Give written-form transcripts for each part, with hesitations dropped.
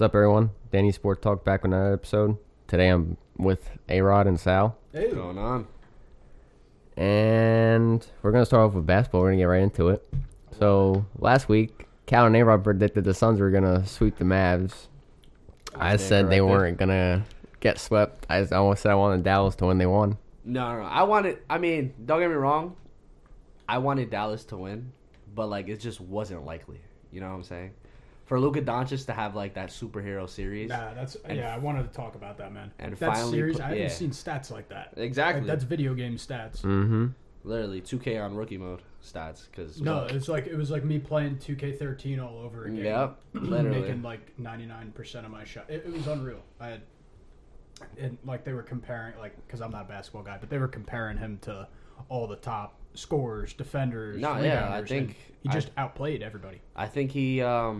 What's up, everyone? Danny Sport Talk back with another episode. Today I'm with A-Rod and Sal. Hey. What's going on? And we're going to start off with basketball. We're going to get right into it. So, last week, Cal and A-Rod predicted the Suns were going to sweep the Mavs. I said they weren't going to get swept. I almost said I wanted Dallas to win. They won. No. Don't get me wrong. I wanted Dallas to win, but, it just wasn't likely. You know what I'm saying? For Luka Doncic to have, that superhero series. I wanted to talk about that, man. And that finally, series, I haven't seen stats like that. Exactly. That's video game stats. Mm-hmm. Literally, 2K on rookie mode stats. It was like me playing 2K13 all over again. Yep, literally. Making 99% of my shot. It was unreal. They were comparing, because I'm not a basketball guy, but they were comparing him to all the top scorers, defenders, rebounders, I think he just outplayed everybody. I think he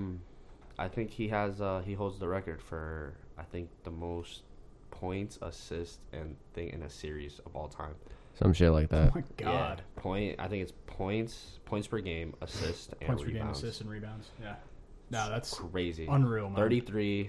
has he holds the record for the most points, assists, and thing in a series of all time. Some shit like that. Oh my god! Yeah, I think it's points per game, assists, and points rebounds. Per game, assists, and rebounds. Yeah, no, that's crazy, unreal, man. 33.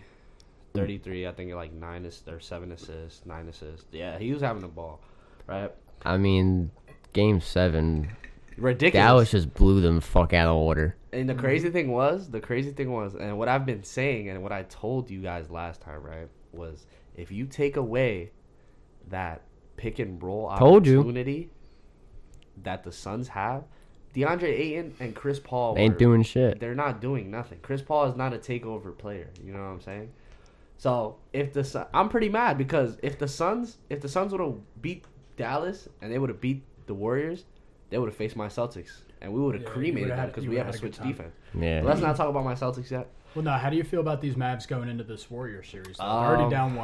I think 9 or 7 assists, 9 assists. Yeah, he was having the ball, right? I mean, Game 7, ridiculous. Dallas just blew them fuck out of the water. And the crazy thing was, and what I've been saying and what I told you guys last time, right, was if you take away that pick and roll opportunity that the Suns have, DeAndre Ayton and Chris Paul ain't doing shit. They're not doing nothing. Chris Paul is not a takeover player. You know what I'm saying? So I'm pretty mad because if the Suns would have beat Dallas and they would have beat the Warriors, they would have faced my Celtics and we would have cremated them because we have a switch defense. Yeah. But let's not talk about my Celtics yet. Well, no. How do you feel about these Mavs going into this Warriors series? They're already down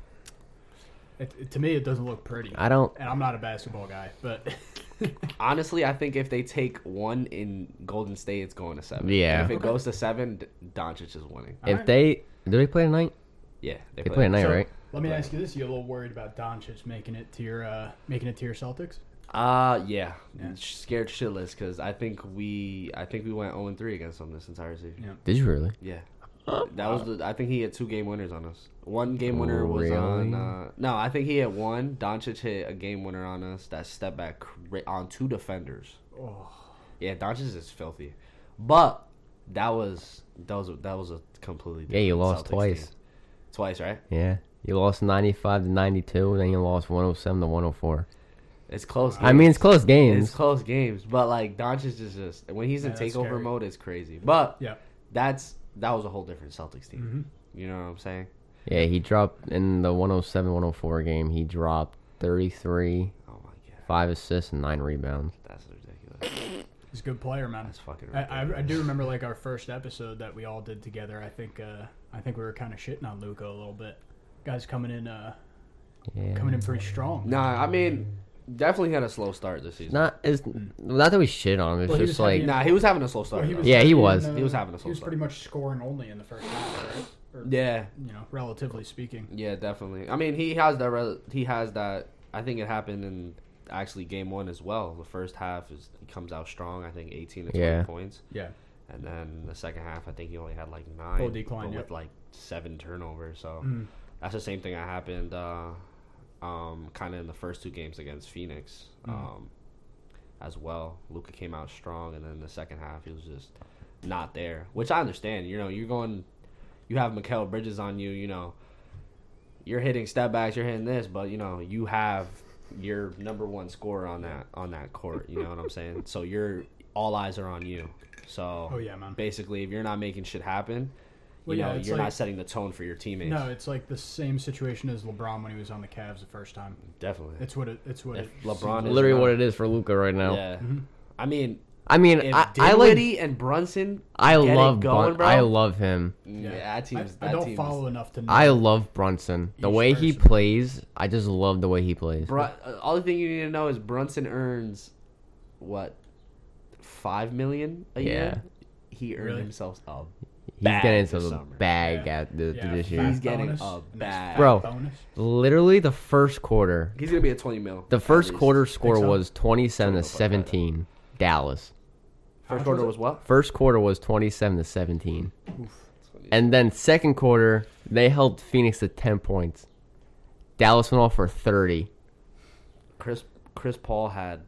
1-0. To me, it doesn't look pretty. I don't. And I'm not a basketball guy, but honestly, I think if they take 1 in Golden State, it's going to 7. Yeah. And if it goes to 7, Doncic is winning. Do they play tonight? Yeah, they play tonight, right? Let me ask you this: you a little worried about Doncic making it to your Celtics? Yeah. Scared shitless because I think we went 0-3 against them this entire season. Yeah. Did you really? Yeah. That was I think he had 2 game winners on us. 1 game winner was on. No, I think he had 1. Doncic hit a game winner on us. That step back on 2 defenders. Oh. Yeah, Doncic is filthy, but that was a completely different you lost Celtics twice. team. Twice, right? Yeah, you lost 95-92, then you lost 107-104. It's close. I mean, it's close games. It's close games, but Doncic is just when he's in takeover mode, it's crazy. But yeah, that was a whole different Celtics team. Mm-hmm. You know what I'm saying? Yeah, he dropped in the 107-104 game. He dropped 33, 5 assists, and 9 rebounds. That's ridiculous. He's a good player, man. That's fucking ridiculous. I do remember our first episode that we all did together. I think we were kind of shitting on Luka a little bit. Guys coming in pretty strong. Nah, I mean, definitely had a slow start this season. Not that we shit on him. It's just like he was having a slow start. He was He was having a slow start. He was pretty much scoring only in the first half, right? Yeah, relatively speaking. Yeah, definitely. I mean, he has that. I think it happened in actually game 1 as well. The first half he comes out strong. I think 18 to 20 points. Yeah. And then the second half, I think he only had 9. Full decline, with 7 turnovers. So that's the same thing that happened kind of in the first 2 games against Phoenix as well. Luka came out strong, and then the second half he was just not there, which I understand. You have Mikal Bridges on you. You're hitting step backs, you're hitting this, but you have your number 1 scorer on that court. You know what I'm saying? So all eyes are on you. So man. Basically, if you're not making shit happen, you're not setting the tone for your teammates. No, it's like the same situation as LeBron when he was on the Cavs the first time. Definitely. It's what LeBron is literally what it is for Luka right now. Yeah. Mm-hmm. I mean, if I like and Brunson. I love going, bro. I love him. Yeah, I don't follow enough to know. I love Brunson. The way he plays, I just love the way he plays. All the thing you need to know is Brunson earns what, $5 million a year. He earned himself a bag. He's getting into the bag at this year. He's getting a bag, bro. Literally, the first quarter. He's gonna be at 20 mil. The first quarter score was 27-17. Dallas. First quarter was what? First quarter was 27-17. Oof. And then second quarter, they held Phoenix to 10 points. Dallas went off for 30. Chris Paul had.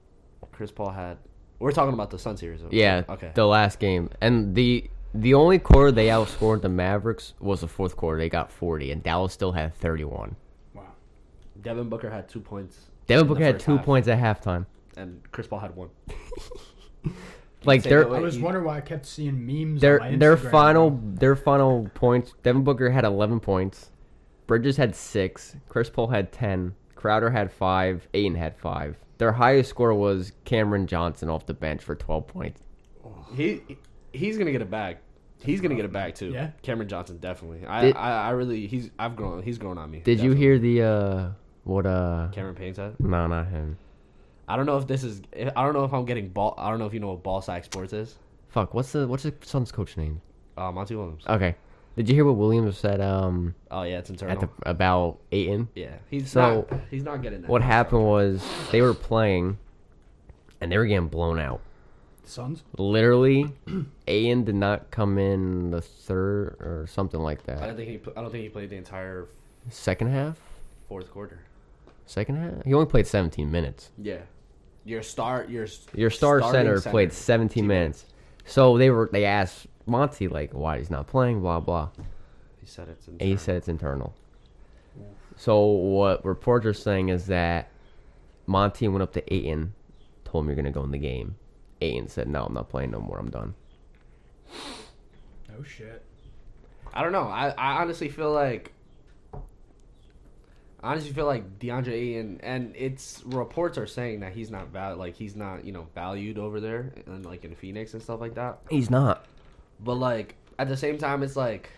We're talking about the Sun series. Yeah, okay. The last game. And the only quarter they outscored the Mavericks was the fourth quarter. They got 40, and Dallas still had 31. Wow. Devin Booker had 2 points. Devin Booker had 2 points at halftime. And Chris Paul had 1. Like I was wondering why I kept seeing memes. Their on my Instagram. their final points. Devin Booker had 11 points. Bridges had 6. Chris Paul had 10. Crowder had 5. Ayton had 5. Their highest score was Cameron Johnson off the bench for 12 points. He's gonna get a bag. He's gonna get a bag too. Yeah, Cameron Johnson definitely. He's grown on me. Did you hear the what Cameron Payne said? No, not him. I don't know if I'm getting ball. I don't know if you know what Ball Sack Sports is. Fuck, what's the Suns coach name? Monty Williams. Okay. Did you hear what Williams said? Oh yeah, it's internal. About Ayton. Yeah, he's So, not getting that. What happened was they were playing, and they were getting blown out. Suns? Literally, Ayton did not come in the third or something like that. I don't think he played the entire Second half. fourth quarter. Second half. He only played 17 minutes. Yeah, your star center played 17 minutes. So they asked Monty like why he's not playing, blah blah. He said it's internal. And he said it's internal. So what reports are saying is that Monty went up to Ayton, told him you're gonna go in the game. Ayton said, "No, I'm not playing no more. I'm done." No shit. I don't know. I honestly feel like DeAndre Ayton, and it's reports are saying that he's not valued over there and like in Phoenix and stuff like that. He's not. But like at the same time, it's like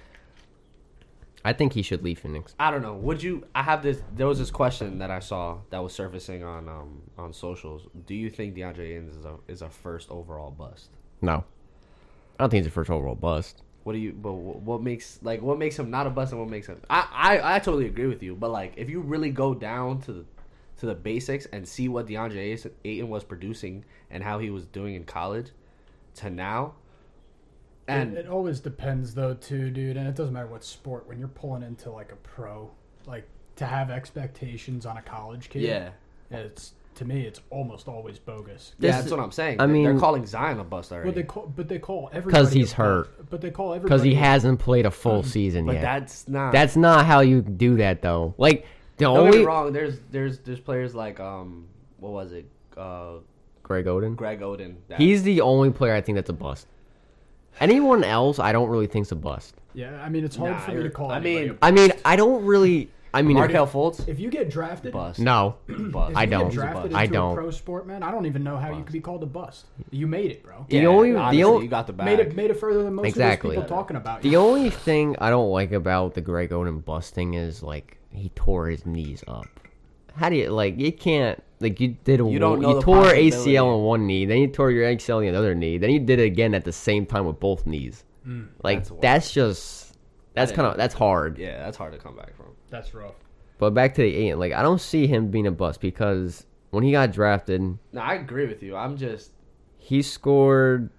I think he should leave Phoenix. I don't know. Would you? There was this question that I saw that was surfacing on socials. Do you think DeAndre Ayton is a first overall bust? No, I don't think he's a first overall bust. What makes him not a bust and what makes him? I totally agree with you. But like, if you really go down to the basics and see what DeAndre Ayton was producing and how he was doing in college to now. And it always depends though too, dude, and it doesn't matter what sport. When you're pulling into like a pro, like to have expectations on a college kid, it's to me it's almost always bogus. Yeah, that's what I'm saying. I mean, they're calling Zion a bust already. But they call everybody because he's hurt. But they call everybody because he hasn't played a full season but yet. That's not how you do that though. Like don't get me wrong. There's players like what was it? Greg Oden. Greg Oden. He's the only player I think that's a bust. Anyone else, I don't really think's a bust. Yeah, I mean it's hard for me to call. I don't really. Markelle Fultz. If you get drafted, bust. No, bust. I don't. Get drafted I into don't. A pro sport, man. I don't even know how you could be called a bust. You made it, bro. You got the bag. Made it further than most of those people talking about you. The only thing I don't like about the Greg Oden busting is like he tore his knees up. How do you you can't you tore ACL in one knee, then you tore your ACL in the other knee, then you did it again at the same time with both knees. That's hard. Yeah, that's hard to come back from. That's rough. But back to the Ayton, I don't see him being a bust because when he got drafted, no, I agree with you. He scored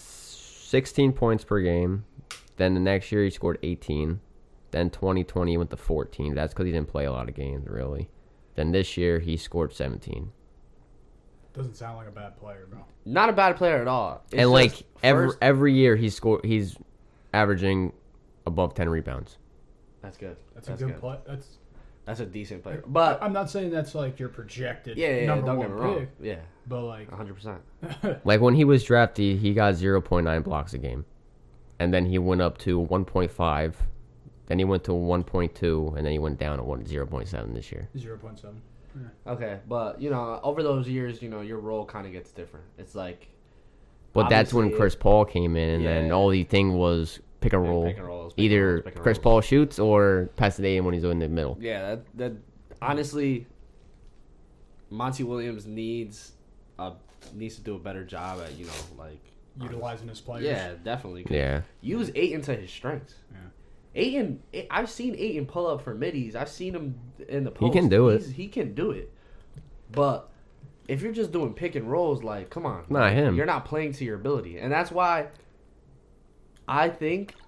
16 points per game. Then the next year he scored 18. Then 2020 he went to 14. That's because he didn't play a lot of games, really. Then this year he scored 17. Doesn't sound like a bad player, bro. Not a bad player at all. It's and every year he's averaging above 10 rebounds. That's good. That's a good play. That's a decent player. But I'm not saying that's like your projected number don't one get me wrong. pick. Yeah. But 100%. When he was drafted, he got 0.9 blocks a game. And then he went up to 1.5. Then he went to 1.2, and then he went down to 0.7 this year. 0.7. Yeah. Okay, but over those years, your role kind of gets different. It's like, but that's when Chris Paul came in, and then all the thing was pick and roll. Either Chris Paul shoots or pass it to him when he's in the middle. Yeah, that honestly, Monty Williams needs to do a better job at utilizing his players. Yeah, definitely. Yeah, use Ayton to his strengths. Yeah. Ayton, I've seen Ayton pull up for middies. I've seen him in the post. He can do it. He can do it. But if you're just doing pick and rolls, come on. Not him. You're not playing to your ability. And that's why I think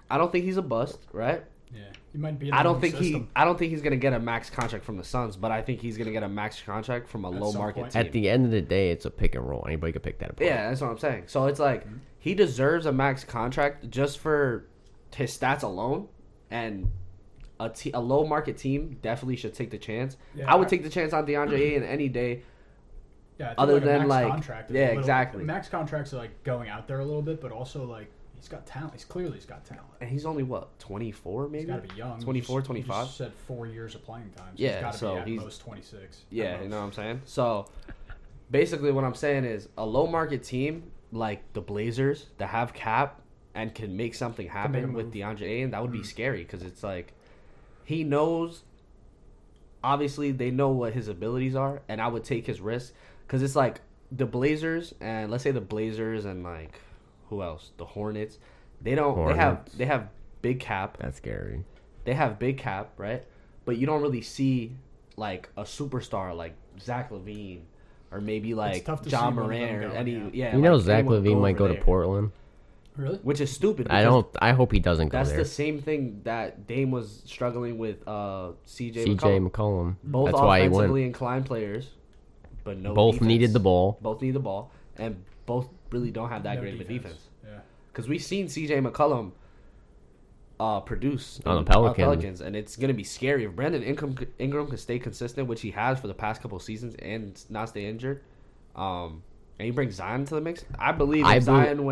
I don't think he's a bust, right? Yeah, he might be. I don't think he's gonna get a max contract from the Suns, but I think he's gonna get a max contract from a low market team. At the end of the day, it's a pick and roll. Anybody could pick that apart. Yeah, that's what I'm saying. So it's like he deserves a max contract just for his stats alone, and a low market team definitely should take the chance. Yeah, I would take the chance on DeAndre Ayton any day. Yeah, other than max contract yeah, exactly. Max contracts are like going out there a little bit, but also like. He's got talent. He's got talent. And he's only, 24 maybe? He's got to be young. 24, 25? You just said 4 years of playing time. So yeah, he's got to be at most 26. Yeah, you know what I'm saying? So, basically what I'm saying is a low-market team like the Blazers that have cap and can make something happen with DeAndre Ayton, that would be scary because it's like he knows, obviously they know what his abilities are, and I would take his risk because it's like the Blazers and let's say the Blazers and like who else? The Hornets. They have big cap. That's scary. They have big cap, right? But you don't really see like a superstar like Zach LaVine or maybe like John Morant or any. Yeah, you know Zach LaVine might go to Portland. Really? Which is stupid. I hope he doesn't go there. That's the same thing that Dame was struggling with. CJ McCollum. Both that's why he offensively inclined players, but no. Both defense. needed the ball. Both need the ball, and both really don't have that great of a defense. Yeah. Because we've seen CJ McCollum produce on the Pelicans, and it's gonna be scary if Brandon Ingram can stay consistent, which he has for the past couple of seasons, and not stay injured. And you bring Zion to the mix. I believe if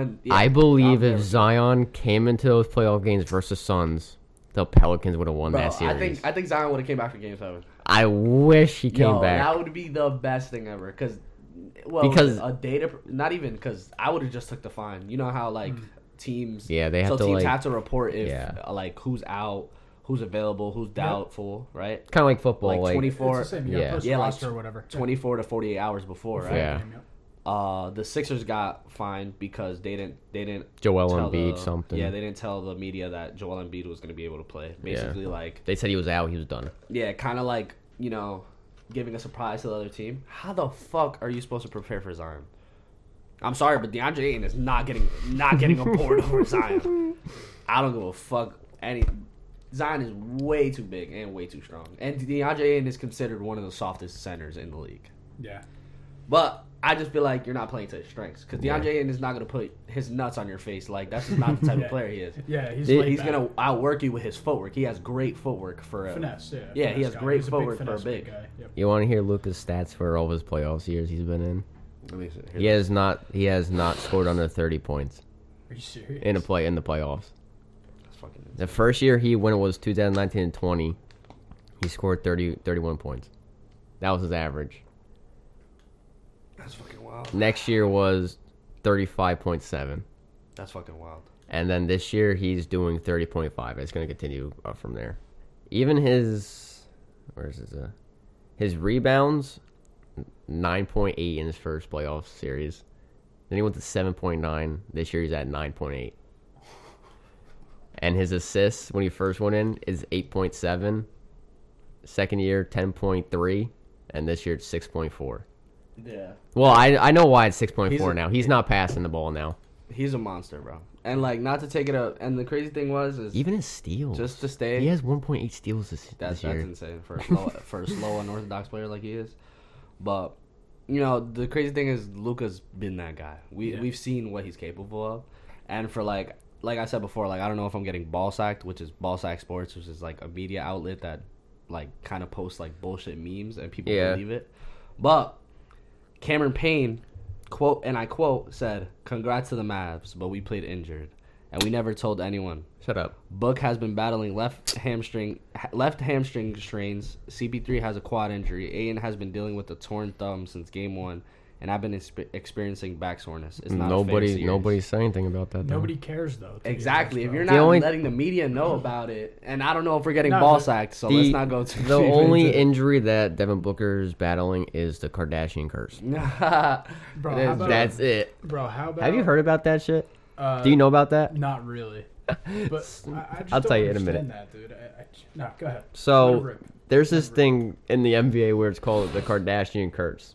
Zion came into those playoff games versus Suns, the Pelicans would have won that series. I think Zion would have came back for Game 7. I wish he came back. That would be the best thing ever. Because a data, not even because I would have just took the fine. You know how like teams, they have to have to report if like who's out, who's available, who's doubtful, right? Kind of like football, like 24, it's the same, like or whatever, 24 to 48 hours before, right? Yeah. The Sixers got fined because they didn't Joel Embiid something. Yeah, they didn't tell the media that Joel Embiid was going to be able to play. Basically, like they said he was out, he was done. Yeah, kind of like giving a surprise to the other team. How the fuck are you supposed to prepare for Zion? I'm sorry, but DeAndre Ayton is not getting a board over Zion. I don't give a fuck. Zion is way too big and way too strong, and DeAndre Ayton is considered one of the softest centers in the league. Yeah, but I just feel like you're not playing to his strengths because DeAndre Ayton is not going to put his nuts on your face. Like that's just not the type of player he is. Yeah, he's going to outwork you with his footwork. He has great footwork for finesse. Yeah, he has great footwork for a big guy. Yep. You want to hear Luka's stats for all of his playoffs years he's been in? Let me see. He has not scored under 30 points. Are you serious? In the playoffs. That's fucking insane. The first year when it was 2019 and 20, he scored 31 points. That was his average. That's fucking wild. Next year was 35.7. That's fucking wild. And then this year he's doing 30.5. It's going to continue up from there. Even his rebounds, 9.8 in his first playoff series. Then he went to 7.9. This year he's at 9.8. And his assists when he first went in is 8.7. Second year 10.3, and this year it's 6.4. Yeah. Well, I know why it's 6.4 now. He's not passing the ball now. He's a monster, bro. And like, not to take it up. And the crazy thing is even his steals. Just to stay, he has 1.8 steals this year. That's insane for a slow unorthodox player like he is. But the crazy thing is Luka's been that guy. We've seen what he's capable of, and for like I said before, like I don't know if I'm getting ball sacked, which is Ball Sack Sports, which is like a media outlet that like kind of posts like bullshit memes and people believe it, but. Cameron Payne, quote, and I quote, said, "Congrats to the Mavs, but we played injured, and we never told anyone." Shut up. Book has been battling left hamstring strains. CP3 has a quad injury. Ayton has been dealing with a torn thumb since game 1, and I've been experiencing back soreness. It's not nobody's saying anything about that. Nobody cares though. Exactly. If you're not letting the media know about it, and I don't know if we're getting ball sacked, so let's not go too. The only injury that Devin Booker is battling is the Kardashian curse. Bro, that's it. Bro, how about? Have you heard about that shit? Do you know about that? Not really. But I'll tell you in a minute. That, dude. No, go ahead. So there's this thing in the NBA where it's called the Kardashian curse.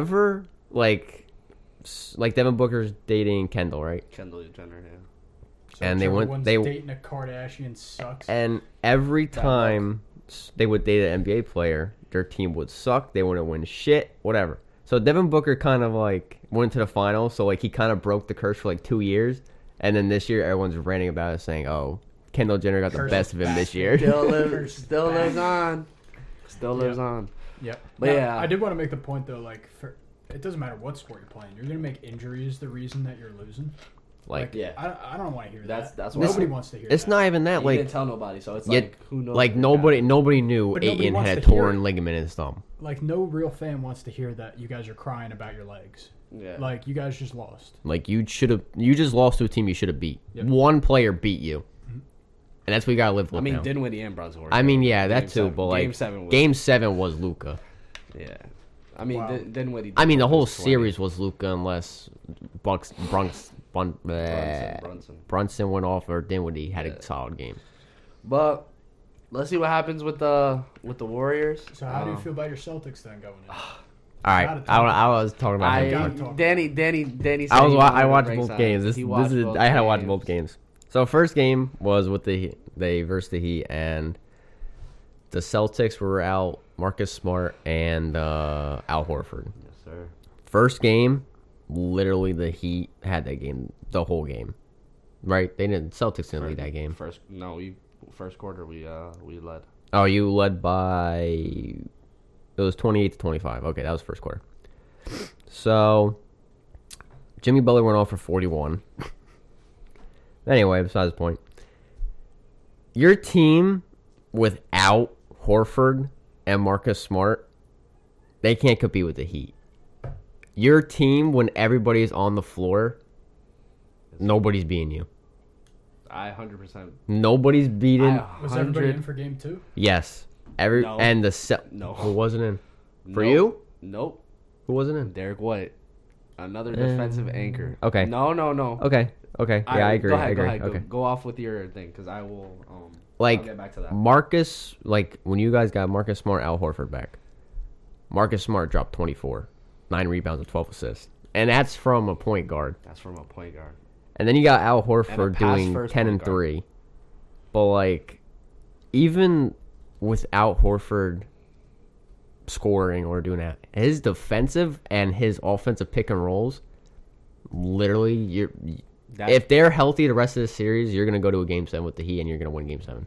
Whatever, like Devin Booker's dating Kendall, right? Kendall Jenner, yeah. So and they dating a Kardashian sucks. And every time they would date an NBA player, their team would suck. They wouldn't win shit, whatever. So Devin Booker kind of like went to the finals. So like he kind of broke the curse for like 2 years, and then this year everyone's ranting about it, saying, "Oh, Kendall Jenner got the best of him this year." Still lives on. Still lives on. Yep. But now, yeah, I did want to make the point though. Like, it doesn't matter what sport you're playing. You're gonna make injuries the reason that you're losing. Like yeah, I don't want to hear that. That's nobody wants to hear. It's that. not even that. You like didn't tell nobody, so it's like who knows? Like nobody knew But nobody Ayton wants had a to hear torn it. ligament in his thumb. Like no real fan wants to hear that you guys are crying about your legs. Yeah. Like you guys just lost. Like you just lost to a team you should have beat. Yep. One player beat you, and that's what you gotta live with. I mean, now. Dinwiddie and Brunson were. I mean, yeah, that Game too. seven- But like Game 7 was, Game 7 was Luka. Yeah. I mean, Wow. Dinwiddie. I mean, the whole 20. series was Luka, unless Brunson went off or Dinwiddie had a solid game. But let's see what happens with the Warriors. So how do you feel about your Celtics then going in? All right, I was talking about him. Danny. I watched both games. I had to watch both games. So first game was with they versus the Heat, and the Celtics were out Marcus Smart and Al Horford. Yes, sir. First game, literally the Heat had that game, the whole game. Right? Celtics didn't lead that game. First quarter we led. Oh, you led by, it was 28-25. Okay, that was first quarter. So Jimmy Butler went off for 41. Anyway, besides the point. Your team without Horford and Marcus Smart, they can't compete with the Heat. Your team, when everybody's on the floor, nobody's beating you. I 100%. Nobody's beating. Was everybody in for game 2? Yes. No. And the No. Who wasn't in? For Nope. you? Nope. Who wasn't in? Derek White, another defensive anchor. Okay. No. Okay. Yeah, I agree. Go ahead. Okay. Go off with your thing, because I will. Like, I'll get back to that. Marcus, like, when you guys got Marcus Smart, Al Horford back, Marcus Smart dropped 24, 9 rebounds and 12 assists. And that's from a point guard. That's from a point guard. And then you got Al Horford doing first 10 point and guard. 3. But, like, even without Horford scoring or doing that, his defensive and his offensive pick and rolls, literally, if they're healthy the rest of the series, you're going to go to a Game 7 with the Heat and you're going to win Game 7.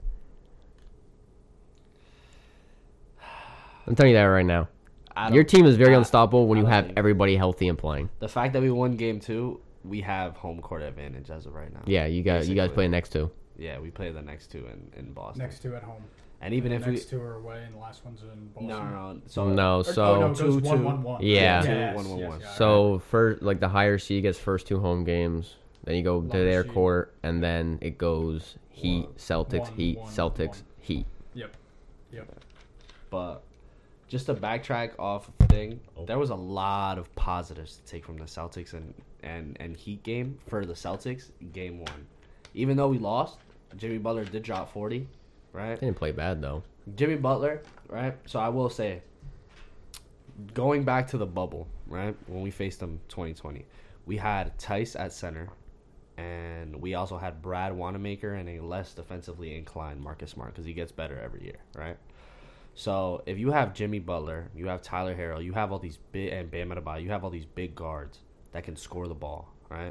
I'm telling you that right now. Your team is very unstoppable when you have everybody healthy and playing. The fact that we won Game 2, we have home court advantage as of right now. Yeah, you guys play next 2. Yeah, we play the next 2 in Boston. Next 2 at home. And even the if next 2 are away and the last one's in Boston. No. It goes 1-1-1. Yeah. Yes, 1-1-1. yes, So first, like the higher seed gets first 2 home games. Then you go to their seed. court, and then it goes Heat, Celtics, One, Heat, one, Celtics, one. Heat. Yep. But just to backtrack off the thing, there was a lot of positives to take from the Celtics and Heat game for the Celtics Game 1. Even though we lost, Jimmy Butler did drop 40, right? They didn't play bad though. Jimmy Butler, right? So I will say, going back to the bubble, right? When we faced them 2020, we had Tice at center, and we also had Brad Wanamaker and a less defensively inclined Marcus Smart because he gets better every year, right? So if you have Jimmy Butler, you have Tyler Herro, you have all these big and Bam Adebayo, you have all these big guards that can score the ball, right?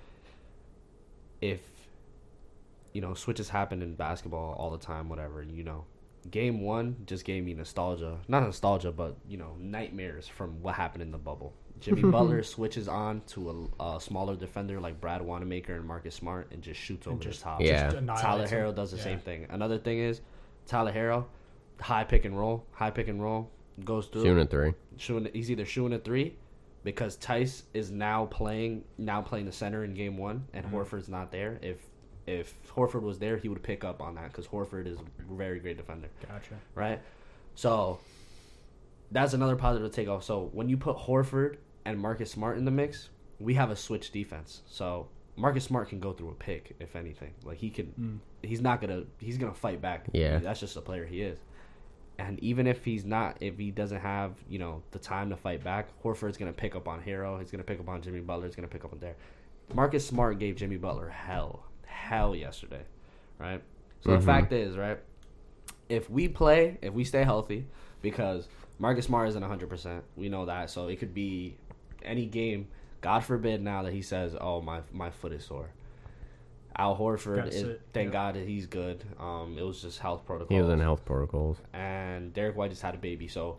If switches happen in basketball all the time, whatever, Game 1 just gave me nostalgia. Not nostalgia, but, nightmares from what happened in the bubble. Jimmy Butler switches on to a smaller defender like Brad Wanamaker and Marcus Smart and just shoots over the top. Yeah. Tyler Herro does the same thing. Another thing is, Tyler Herro, high pick and roll, goes through. Shooting 3. He's either shooting a 3 because Tice is now playing the center in Game 1 and Horford's not there. If Horford was there, he would pick up on that because Horford is a very great defender. Gotcha. Right? So that's another positive to take off. So when you put Horford and Marcus Smart in the mix, we have a switch defense. So Marcus Smart can go through a pick, if anything. Like he can, he's gonna fight back. Yeah. That's just the player he is. And even if he doesn't have, the time to fight back, Horford's gonna pick up on Herro. He's gonna pick up on Jimmy Butler. He's gonna pick up on there. Marcus Smart gave Jimmy Butler hell hell yesterday, right? So the fact is, right, if we stay healthy, because Marcus Smart isn't 100%, we know that, so it could be any game. God forbid now that he says, "Oh, my foot is sore." Al Horford, thank God that he's good. It was just health protocols. He was in health protocols. And Derek White just had a baby. So,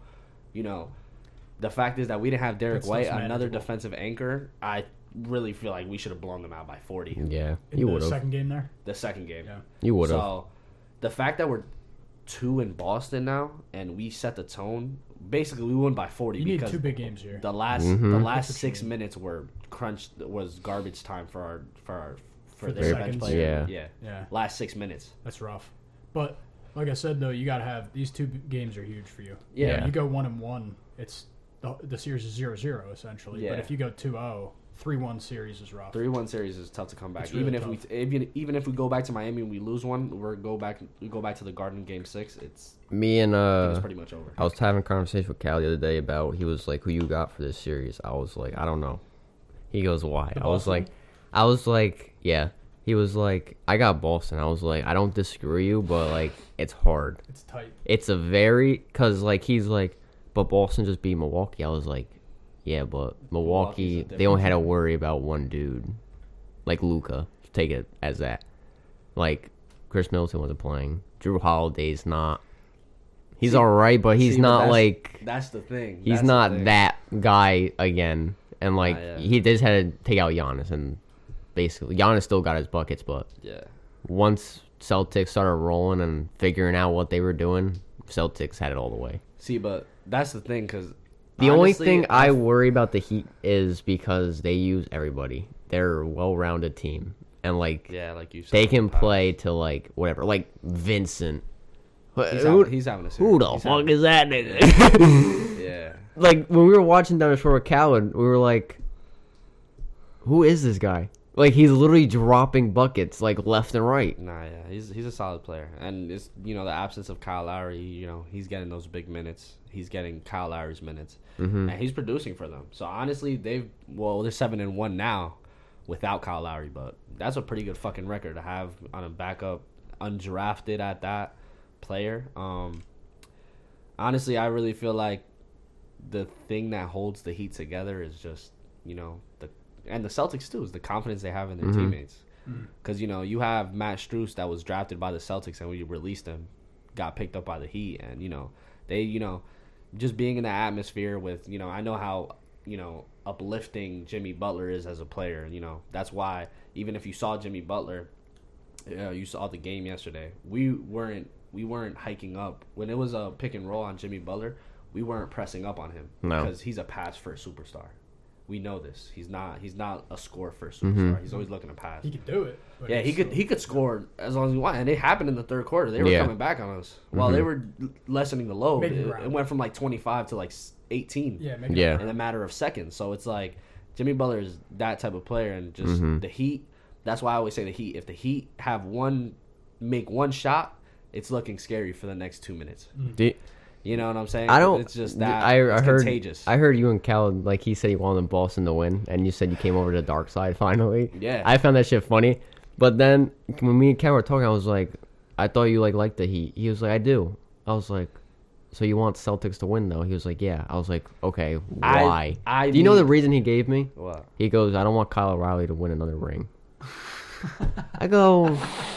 the fact is that we didn't have Derek White, another defensive anchor. I really feel like we should have blown them out by 40. Yeah, you would have. The second game there? The second game. Yeah. You would have. So, the fact that we're 2 in Boston now, and we set the tone. Basically, we won by 40 you because need 2 big games here. The last 6 minutes were was garbage time for their bench player. Yeah. Last 6 minutes. That's rough. But like I said, though, you got to have these 2 games are huge for you. Yeah. You go 1-1, it's the series is 0-0 essentially. Yeah. But if you go 2-0, 3-1 series is rough. 3-1 series is tough to come back. Really Even if we go back to Miami and we lose one, we go back to the Garden Game 6. It's pretty much over. I was having a conversation with Cal the other day about, he was like, "Who you got for this series?" I was like, "I don't know." He goes, "Why?" I was like, "Yeah." He was like, "I got Boston." I was like, "I don't disagree you, but like it's hard. It's tight. It's a very cuz like he's like, but Boston just beat Milwaukee." I was like, "Yeah, but Milwaukee, they don't have to worry about one dude like Luka. Take it as that. Like Chris Middleton wasn't playing. Drew Holiday's not. He's all right, but he's not like that's the thing. He's not that guy again. And like he just had to take out Giannis, and basically Giannis still got his buckets, but once Celtics started rolling and figuring out what they were doing, Celtics had it all the way. See, but that's the thing, because the only thing I worry about the Heat is because they use everybody. They're a well-rounded team, and like like you said, they can play to like whatever. Like Vincent, he's having a series. Who the fuck is that nigga? Yeah. Like when we were watching down the shore with Callan, we were like, "Who is this guy?" Like he's literally dropping buckets like left and right. Nah, yeah, he's a solid player, and it's the absence of Kyle Lowry. He's getting those big minutes. He's getting Kyle Lowry's minutes, and he's producing for them. So honestly, they're 7-1 now without Kyle Lowry, but that's a pretty good fucking record to have on a backup, undrafted at that player. Honestly, I really feel like the thing that holds the Heat together is just and the Celtics too, is the confidence they have in their teammates. Because you have Matt Strus that was drafted by the Celtics, and when you released him, got picked up by the Heat, and they just being in the atmosphere with I know how uplifting Jimmy Butler is as a player. That's why even if you saw Jimmy Butler, you saw the game yesterday. We weren't hiking up when it was a pick and roll on Jimmy Butler. We weren't pressing up on him because he's a pass first superstar. We know this. He's not a score first superstar. He's always looking to pass. He could do it. Yeah, he could score as long as he wanted. And it happened in the third quarter. They were coming back on us while they were lessening the load. It went from like 25 to like 18. Yeah, in a matter of seconds. So it's like Jimmy Butler is that type of player, and just the Heat. That's why I always say the Heat. If the Heat make one shot, it's looking scary for the next 2 minutes. You know what I'm saying? It's just that. It's contagious. I heard you and Cal, like he said he wanted Boston to win, and you said you came over to the dark side finally. Yeah. I found that shit funny. But then when me and Cal were talking, I was like, I thought you liked the Heat. He was like, I do. I was like, so you want Celtics to win though? He was like, yeah. I was like, okay, why? Do you know the reason he gave me? What? He goes, I don't want Kyle O'Reilly to win another ring. I go,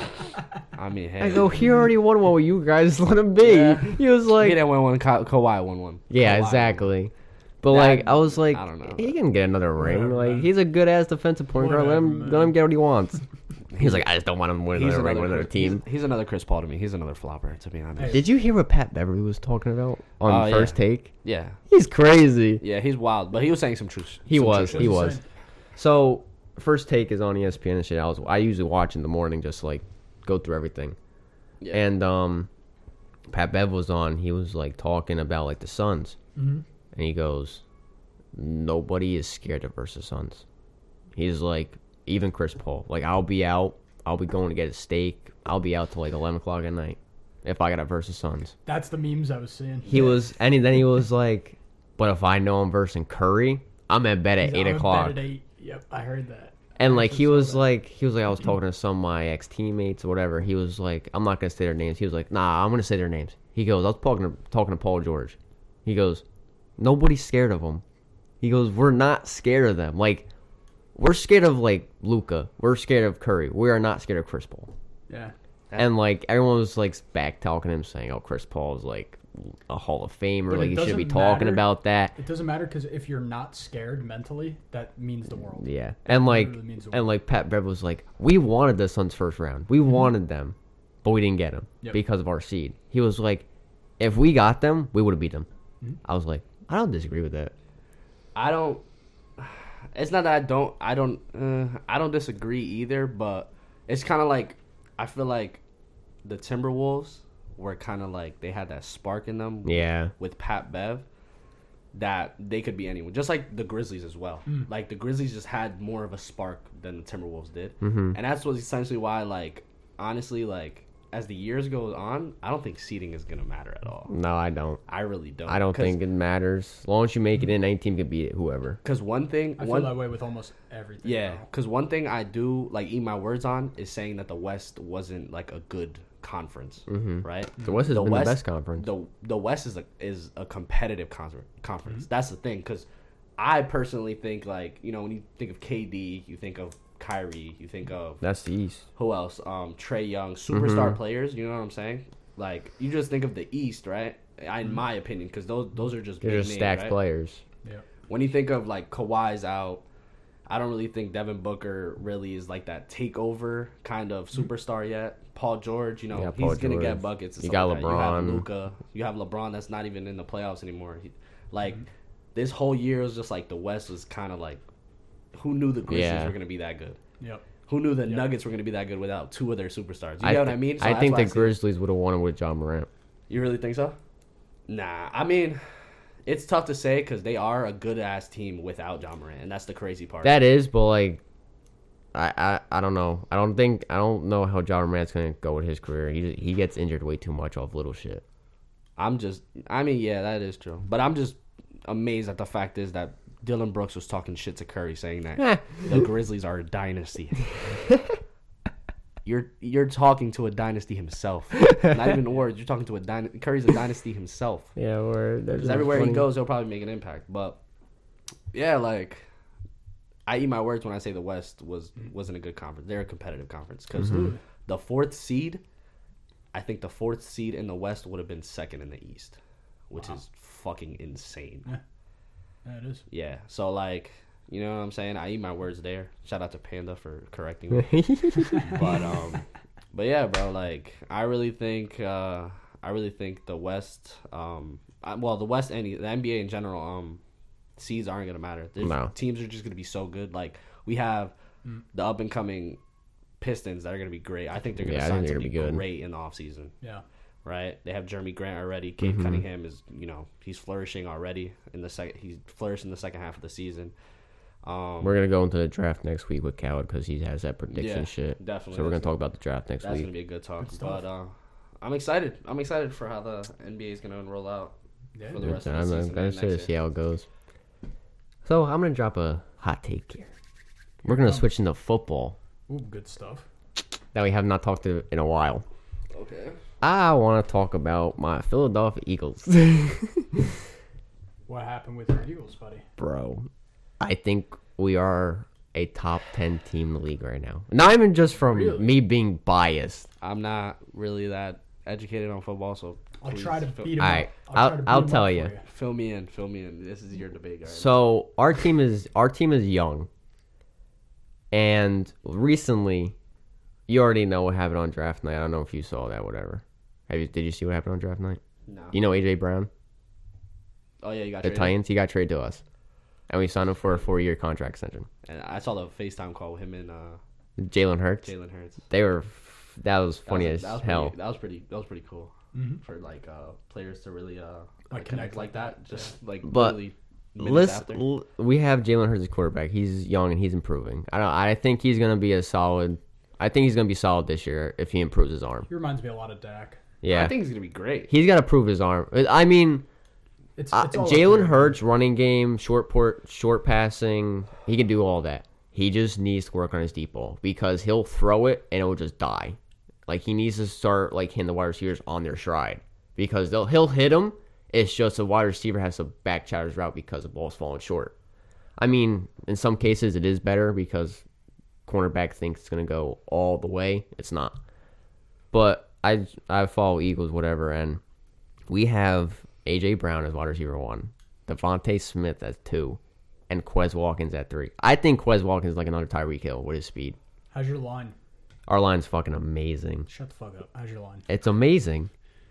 he already won one with you guys. Let him be. Yeah. He was like, he didn't win one. Kawhi won one. Yeah, Kawhi exactly. Won. But like, I was like, I don't know. He can get another ring. Like, he's a good ass defensive point guard. Let him get what he wants. He's like, I just don't want him to win another ring with another team. He's another Chris Paul to me. He's another flopper, to be honest. Did you hear what Pat Beverly was talking about on First Take? Yeah, he's crazy. Yeah, he's wild, but he was saying some truth. He was. So First Take is on ESPN and shit. I usually watch in the morning, just like go through everything. Yeah. And Pat Bev was on. He was like talking about like the Suns, and he goes, nobody is scared of versus Suns. He's like, even Chris Paul. Like, I'll be out. I'll be going to get a steak. I'll be out till like 11 o'clock at night if I got a versus Suns. That's the memes I was seeing. Then he was like, but if I know I'm versing Curry, I'm at bed at 8 o'clock. Bet at 8. Yep, I heard that. And like he was like I was talking to some of my ex teammates or whatever. He was like, I'm not gonna say their names. He was like, nah, I'm gonna say their names. He goes, I was talking to Paul George. He goes, nobody's scared of him. He goes, we're not scared of them. Like, we're scared of like Luka. We're scared of Curry. We are not scared of Chris Paul. Yeah. And like everyone was like back talking him, saying, "Oh, Chris Paul is like a Hall of Famer. But like you should be talking about that." It doesn't matter because if you're not scared mentally, that means the world. Yeah, and like Pat Bev was like, "We wanted the Suns first round. We wanted them, but we didn't get them because of our seed." He was like, "If we got them, we would have beat them." I was like, "I don't disagree with that." I don't. It's not that I don't disagree either, but it's kind of like I feel like the Timberwolves were kind of like they had that spark in them. Yeah. With Pat Bev, that they could be anyone, just like the Grizzlies as well. Like the Grizzlies just had more of a spark than the Timberwolves did, and that's what essentially why, like, honestly, like as the years goes on, I don't think seeding is gonna matter at all. No, I don't. I really don't. I don't think it matters. As long as you make it in, any team can beat it, whoever. Because one thing, I feel that way with almost everything. Yeah, because one thing I do like eat my words on is saying that the West wasn't like a good conference, right? The West has been the best conference. The West is a competitive conference. That's the thing, because I personally think, like, you know, when you think of KD, you think of Kyrie, you think of that's the East. Who else? Trae Young, superstar players. You know what I'm saying? Like, you just think of the East, right? In my opinion, because those are just they're just stacked right? players. Yeah. When you think of like Kawhi's out, I don't really think Devin Booker really is like that takeover kind of superstar yet. Paul George, you know, he's gonna get buckets. You got LeBron. You have Luka. You have LeBron that's not even in the playoffs anymore. This whole year was just like the West was kind of like, who knew the Grizzlies were gonna be that good? Yep. Who knew the Nuggets were gonna be that good without two of their superstars? You know what I mean? So I think the Grizzlies would have won it with John Morant. You really think so? Nah, I mean, it's tough to say because they are a good ass team without John Morant, and that's the crazy part. That is, but like, I don't know. I don't know how John Morant's gonna go with his career. He gets injured way too much off little shit. I mean, yeah, that is true. But I'm just amazed at the fact is that Dylan Brooks was talking shit to Curry, saying that the Grizzlies are a dynasty. You're talking to a dynasty himself. Not even words. You're talking to a dynasty. Curry's a dynasty himself. Yeah, because everywhere he goes, he'll probably make an impact. But yeah, like, I eat my words when I say the West wasn't a good conference. They're a competitive conference because the fourth seed, I think the fourth seed in the West would have been second in the East, which is fucking insane. Yeah, it is. Yeah, so like, you know what I'm saying? I eat my words there. Shout out to Panda for correcting me. But yeah, bro, like, I really think the West, the West and the NBA in general, seeds aren't gonna matter. Teams are just gonna be so good. Like, we have the up and coming Pistons that are gonna be great. I think they're gonna sign somebody great in the offseason. Yeah. Right? They have Jeremy Grant already. Cade Cunningham is, you know, he's flourishing already he flourished in the second half of the season. We're gonna go into the draft next week with Coward because he has that prediction shit. Definitely. So we're gonna talk about the draft next week. That's gonna be a good talk. But I'm excited. I'm excited for how the NBA is gonna roll out for the rest of the season. I'm excited to see how it goes. So I'm gonna drop a hot take here. We're gonna switch into football. Ooh, good stuff. That we have not talked to in a while. Okay. I want to talk about my Philadelphia Eagles. What happened with your Eagles, buddy? Bro, I think we are a top 10 team in the league right now. Not even just from me being biased. I'm not really that educated on football, so I'll try to beat him up. I'll tell you. Fill me in. This is your debate, guys. So our team is young, and recently, you already know what happened on draft night. I don't know if you saw that, whatever. Did you see what happened on draft night? No. You know AJ Brown? Oh yeah, you got the traded? Titans. He got traded to us, and we signed him for a 4-year contract extension. And I saw the FaceTime call with him and Jalen Hurts. That was funny as hell. That was pretty cool for like players to really connect like that. Just like literally minutes after. We have Jalen Hurts as quarterback. He's young and he's improving. I think he's gonna be solid this year if he improves his arm. He reminds me a lot of Dak. Yeah, I think he's gonna be great. He's got to prove his arm. I mean, it's Jalen Hurts running game, short passing. He can do all that. He just needs to work on his deep ball because he'll throw it and it will just die. Like, he needs to start, like, hitting the wide receivers on their stride because he'll hit them. It's just the wide receiver has to back challenge his route because the ball's falling short. I mean, in some cases it is better because cornerback thinks it's going to go all the way. It's not. But I follow Eagles, whatever, and we have A.J. Brown as wide receiver 1, Devontae Smith as 2, and Quez Watkins at 3. I think Quez Watkins is like another Tyreek Hill with his speed. How's your line? Our line's fucking amazing. Shut the fuck up. How's your line? It's amazing.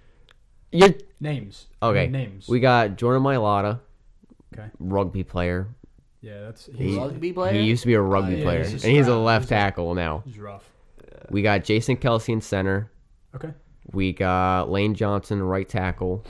Names. Okay. Names. We got Jordan Mailata, Okay. rugby player. Yeah, that's Rugby player? He used to be a rugby player, he's and he's a scrap. left tackle now. He's rough. We got Jason Kelsey in center. Okay. We got Lane Johnson, right tackle.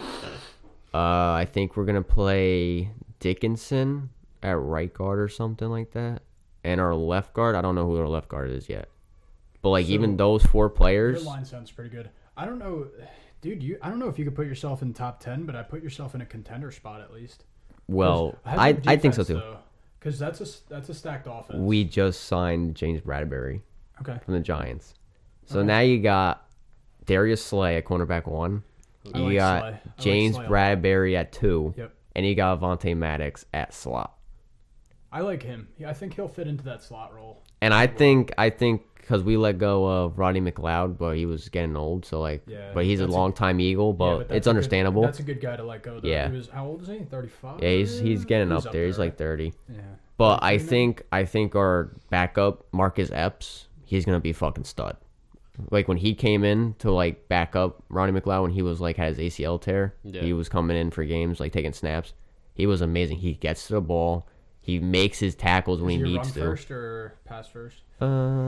I think we're going to play Dickinson at right guard or something like that. And our left guard, I don't know who our left guard is yet. But, like, even those 4 players. Your line sounds pretty good. I don't know, dude. I don't know if you could put yourself in top 10, but I put yourself in a contender spot at least. Well, I think so too. Because that's a stacked offense. We just signed James Bradbury Okay. from the Giants. So Okay. now you got Darius Slay at cornerback 1. I You like got Slay. I like James Slay a lot. Bradbury at 2. Yep. And you got Vontae Maddox at slot. I like him. Yeah, I think he'll fit into that slot role. And I think because we let go of Rodney McLeod, but he was getting old, so like, Yeah, but he's a that's longtime Eagle, but that's it's a understandable. That's a good guy to let go. Though. Yeah. How old is he? 35. Yeah, he's getting up there. He's like 30. Yeah. But I 30 now? think our backup Marcus Epps, he's gonna be a fucking stud. Like when he came in to like back up Rodney McLeod when he was like had his ACL tear, he was coming in for games like taking snaps. He was amazing. He gets to the ball. He makes his tackles when he needs to. Run first or pass first? I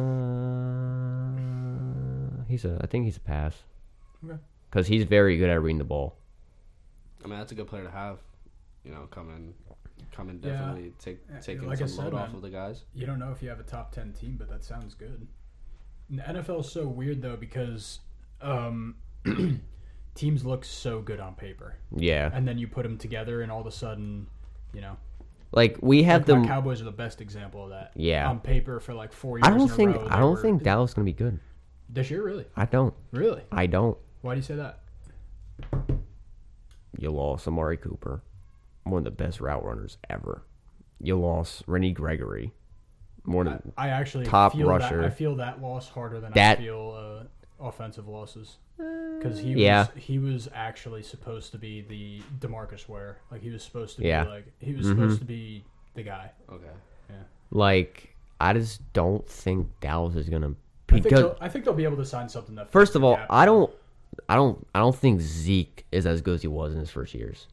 think he's a pass. Okay. Because he's very good at reading the ball. I mean, that's a good player to have. You know, come in, definitely taking like I some said, load man, off of the guys. You don't know if you have a top 10 team, but that sounds good. And the NFL is so weird though because teams look so good on paper, Yeah. and then you put them together, and all of a sudden, you know, Like we have like them. my Cowboys are the best example of that. Yeah. on paper for like 4 years. I don't in think a row, I don't think Dallas is gonna be good. this year. Really, I don't. really. I don't. Why do you say that? You lost Amari Cooper, one of the best route runners ever. You lost Rennie Gregory, one of I actually top feel rusher. That, I feel that loss harder than That- I feel offensive losses. Because he was actually supposed to be the DeMarcus Ware. Like he was supposed to be supposed to be the guy. Okay. Yeah. like I just don't think Dallas is gonna. I Because think they'll be able to sign something that. first fills of the all, gap. I don't think Zeke is as good as he was in his first years.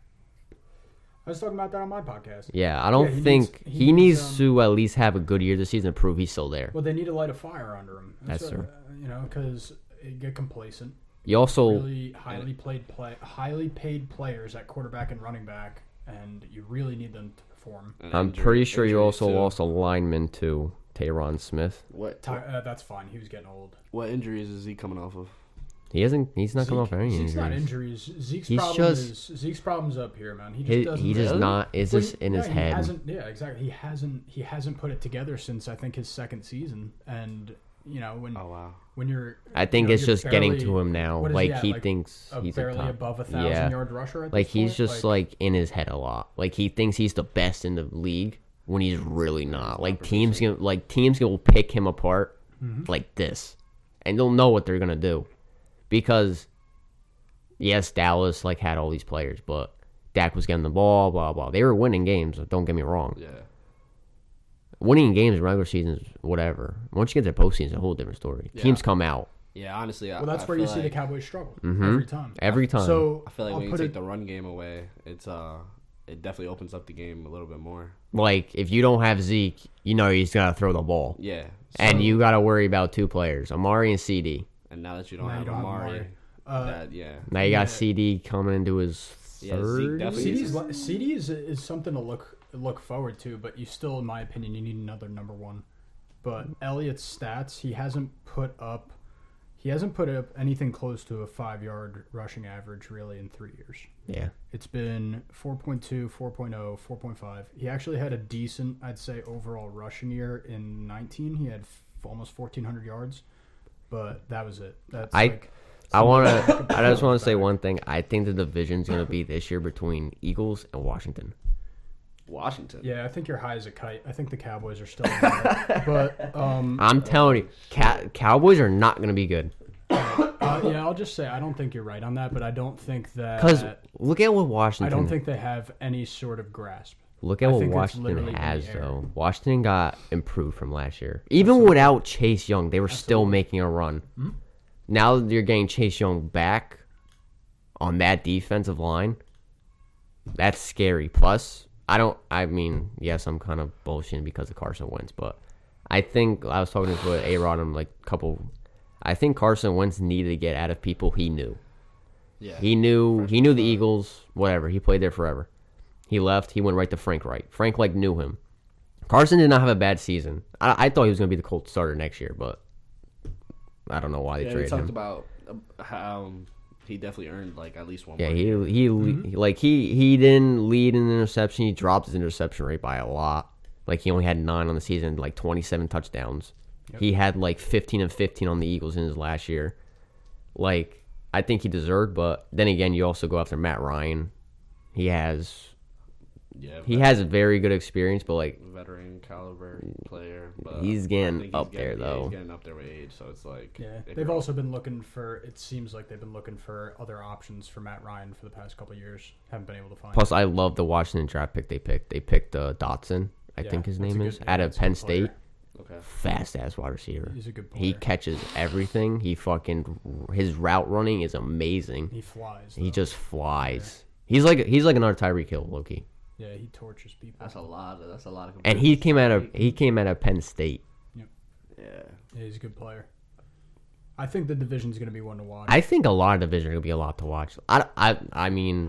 I was talking about that on my podcast. Yeah, I don't he think needs- he needs to at least have a good year this season to prove he's still there. Well, they need to light a fire under him. That's true. You know, because you get complacent. You also Really highly paid players at quarterback and running back, and you really need them to perform. And I'm pretty sure you injuries, also too. lost a lineman too, Tyron Smith. What That's fine. He was getting old. what injuries is he coming off of? He's not coming off any Zeke's not injuries. injuries. Zeke's He's problem's up here, man. He just He doesn't. does not. It's just in his He head. hasn't, yeah, exactly. He hasn't put it together since I think his second season, and you know when Oh wow. when you're. I think you know, it's you're just getting barely- to him now. what is Like at? he thinks he's a barely top. above 1,000-yard rusher. At Like this he's point. just like in his head a lot. Like he thinks he's the best in the league when he's really not. Like teams will pick him apart like this, and they'll know what they're gonna do, because yes, Dallas like had all these players, but Dak was getting the ball, blah blah. They were winning games. Don't get me wrong. Yeah. Winning games in regular seasons, whatever. Once you get to the postseason, it's a whole different story. Yeah. Teams come out Yeah, honestly, well, that's where you see the Cowboys struggle Mhm. every time. every time. So I feel like I'll when you put take it- the run game away, it definitely opens up the game a little bit more. Like if you don't have Zeke, you know he's gotta throw the ball. Yeah. And you got to worry about two players, Amari and CD. And now that you don't Now you have don't have Amari, Amari. yeah. Now you Yeah. got CD coming into his Yeah, Zeke third. definitely- CD is something to look forward to, but you still, in my opinion, you need another number one. But Elliott's stats, he hasn't put up He hasn't put up anything close to a 5-yard rushing average really in 3 years. Yeah. It's been 4.2, 4.0, 4.5. He actually had a decent, I'd say, overall rushing year in 19. He had almost 1,400 yards, but that was it. That's I just want to say better. one thing. I think the division's going to be this year between Eagles and Washington. Washington. Yeah, I think you're high as a kite. I think the Cowboys are still in there. But I'm telling you, Cowboys are not going to be good. yeah, I'll just say I don't think you're right on that, but I don't think that Because look at what Washington. I don't think they have any sort of grasp. Look at I what think it's Washington literally in has, the air. though. Washington got improved from last year. Even without Chase Young, they were still making a run. Mm-hmm. Now that you're getting Chase Young back on that defensive line, that's scary. Plus, yes, I'm kind of bullshitting because of Carson Wentz, but I think I was talking to A-Rod and I think Carson Wentz needed to get out of people he knew. Yeah. He knew the Eagles, whatever. He played there forever. He left. He went right to Frank Wright. Frank knew him. Carson did not have a bad season. I thought he was going to be the Colts starter next year, but I don't know why they we traded talked him. about how he definitely earned like at least one. Yeah, more he didn't lead in interception. He dropped his interception rate by a lot. Like he only had 9 on the season, like 27 touchdowns. Yep. He had like 15 and 15 on the Eagles in his last year. Like I think he deserved, but then again, you also go after Matt Ryan. He has a very good experience, but like veteran caliber player. But he's getting up there though. He's getting up there with age, so it's like they've also been looking for. It seems like they've been looking for other options for Matt Ryan for the past couple of years. Haven't been able to find. Plus, I love the Washington draft pick they picked. They picked Dotson, I think his name is, out of Penn State. Okay. Fast ass wide receiver. He's a good player. He catches everything. His route running is amazing. He flies. He just flies. Yeah. He's like another Tyreek Hill, low-key. Yeah, he tortures people. That's a lot of. And he came out of Penn State. Yep. Yeah. He's a good player. I think the division's going to be one to watch. I think a lot of division are going to be a lot to watch. I mean,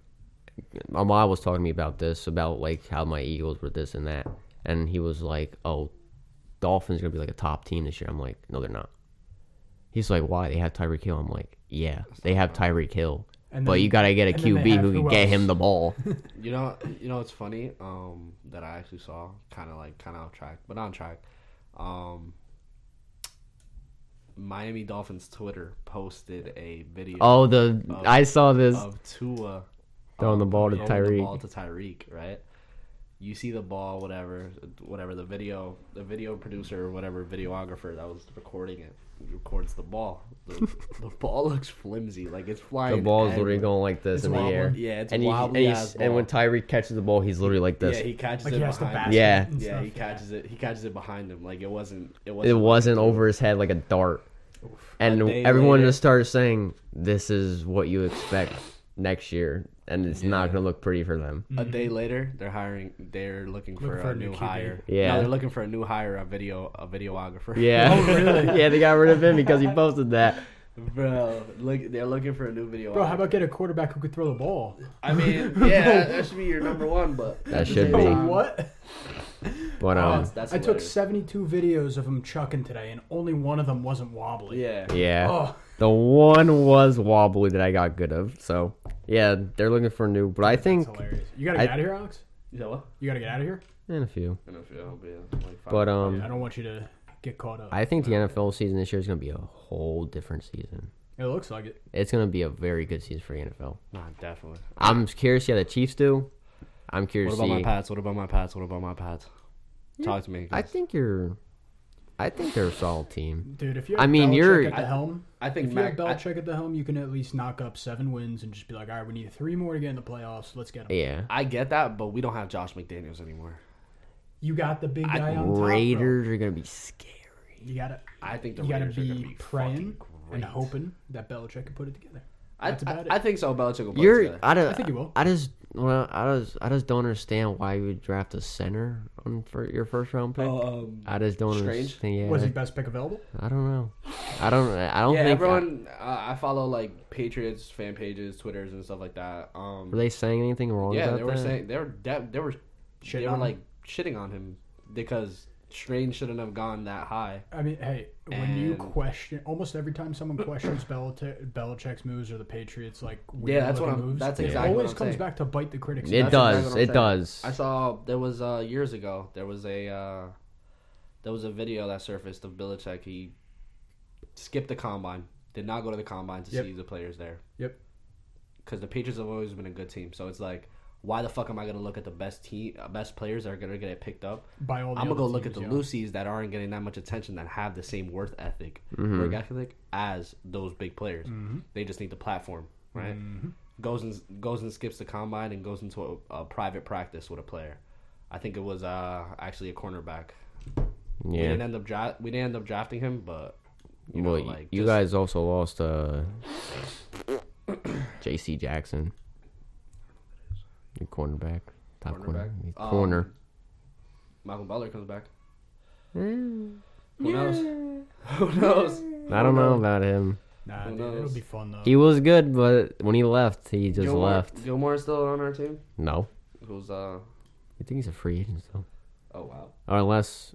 Amal was talking to me about this, about like how my Eagles were this and that, and he was like, "Oh, Dolphins are going to be like a top team this year." I'm like, "No, they're not." He's like, "Why? They have Tyreek Hill." I'm like, "Yeah, they have Tyreek Hill." But you gotta get a QB who can get him the ball. You know, it's funny. That I actually saw, kind of off track, but on track. Miami Dolphins Twitter posted a video. I saw this of Tua throwing the ball to Tyreek. Right? You see the ball, whatever. The video producer or whatever videographer that was recording it records the ball. The ball looks flimsy, like it's flying. The ball is literally going like this in the air. Yeah, it's wobbly. And when Tyreek catches the ball, he's literally like this. Yeah, he catches like it behind him. Yeah, he catches it. He catches it behind him. Like it wasn't over his head like a dart. And everyone just started saying, "This is what you expect next year." And it's not going to look pretty for them. A day later, they're looking for a new hire. Yeah. No, they're looking for a new hire, a videographer. Yeah. Oh, really? Yeah, they got rid of him because he posted that. Bro, they're looking for a new videographer. Bro, how about get a quarterback who could throw the ball? I mean, yeah, that should be your number one, but... That should be. What? But, that's I took 72 videos of him chucking today, and only one of them wasn't wobbly. Yeah. Yeah. Oh. The one was wobbly that I got good of. So, yeah, they're looking for a new. But I think... That's hilarious. You got to get out of here, Alex? You know what? You got to get out of here? In a few. I'll be like 5 But, Yeah, I don't want you to get caught up. I think the NFL season this year is going to be a whole different season. It looks like it. It's going to be a very good season for the NFL. Nah, definitely. I'm curious to see how the Chiefs do. I'm curious to see... What about my Pats? Talk to me. I think they're a solid team. Dude, if you have Belichick at the helm, I think if you have Belichick at the helm, you can at least knock up 7 wins and just be like, all right, we need 3 more to get in the playoffs. Let's get them. Yeah. I get that, but we don't have Josh McDaniels anymore. You got the big guy on top. Raiders are going to be scary. I think the Raiders are going to be praying and hoping that Belichick can put it together. That's about it. I think so. Belichick will put it together. I think he will. I just don't understand why you would draft a center for your first round pick. I just don't understand. Yeah. Was he best pick available? I don't know. I don't yeah, think everyone. I follow like Patriots fan pages, Twitters, and stuff like that. Were they saying anything wrong? Yeah, about they were that? saying they were shitting on him because Strain shouldn't have gone that high. I mean, hey, when you question, almost every time someone questions Belichick's moves or the Patriots, like that's what moves, that's it exactly. always what I'm comes saying. back to bite the critics. It does. It does. I saw there was years ago there was a video that surfaced of Belichick. He skipped the combine, did not go to the combine to see the players there. Yep. Because the Patriots have always been a good team, so it's like, why the fuck am I gonna look at the best players that are gonna get picked up? By all the I'm gonna go other look at the teams, Lucies that aren't getting that much attention, that have the same work ethic as those big players. Mm-hmm. They just need the platform, right? Mm-hmm. Goes and skips the combine and goes into a private practice with a player. I think it was actually a cornerback. Yeah. We didn't end up drafting him, but you guys also lost J.C. Jackson, your cornerback, top corner. Malcolm Butler comes back. Mm. Who knows? Who knows? I don't know about him. Nah, Who dude, knows? it'll be fun though. He was good, but when he left, he just left. Gilmore's still on our team. No. Who's I think he's a free agent still. Oh wow. Or unless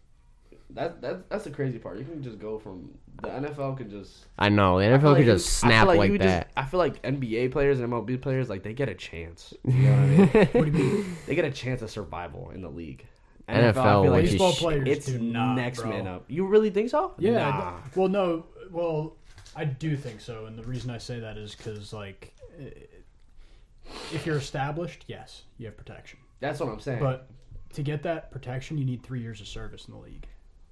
That's the crazy part. You can just go from the NFL could just. I know the NFL could just snap like that. I feel like NBA players and MLB players, like, they get a chance. You know what I mean? What do you mean? They get a chance of survival in the league. NFL, I feel like baseball players it's do not, next bro. man up. You really think so? Yeah. Nah. Well, no. Well, I do think so, and the reason I say that is because, like, if you're established, yes, you have protection. That's what I'm saying. But to get that protection, you need 3 years of service in the league.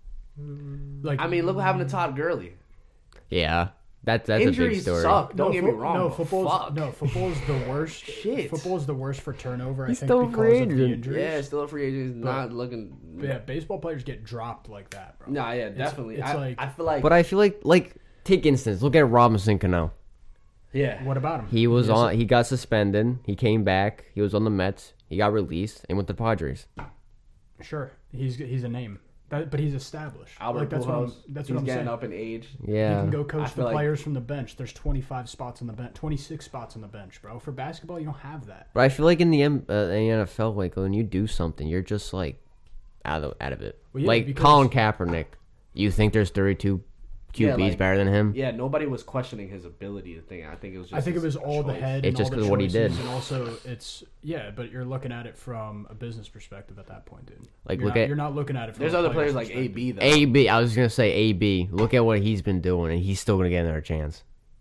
Like, I mean, look what happened to Todd Gurley. Yeah, that's a big Injuries story. suck. Don't get me wrong. No, but football's the worst. Shit. Football's the worst for turnover. He's I think still a because free of the agent. injuries. Yeah, still a free agent. He's not looking. Yeah, baseball players get dropped like that, bro. Nah, yeah, definitely. I feel like. But I feel like take instance. Look at Robinson Cano. Yeah. What about him? He was on. He got suspended. He came back. He was on the Mets. He got released and went to the Padres. Sure, he's a name, but he's established. Albert Pujols. That's He's what I'm getting saying. up in age. Yeah. You can go coach I the feel like- players from the bench. There's 25 spots on the bench, 26 spots on the bench, bro. For basketball, you don't have that. But I feel like in the NFL, like when you do something, you're just like out of it. Well, yeah, like because- Colin Kaepernick, you think there's 32 QBs like- better than him? Yeah, nobody was questioning his ability to think. I think it was just. I think it his was all the choice. head. It's and just all the 'cause of what he choices, did. and also but you're looking at it from a business perspective at that point, dude. Like, you're not looking at it. From There's a other player's players like perspective. AB though. AB, I was gonna say AB. Look at what he's been doing, and he's still gonna get another chance.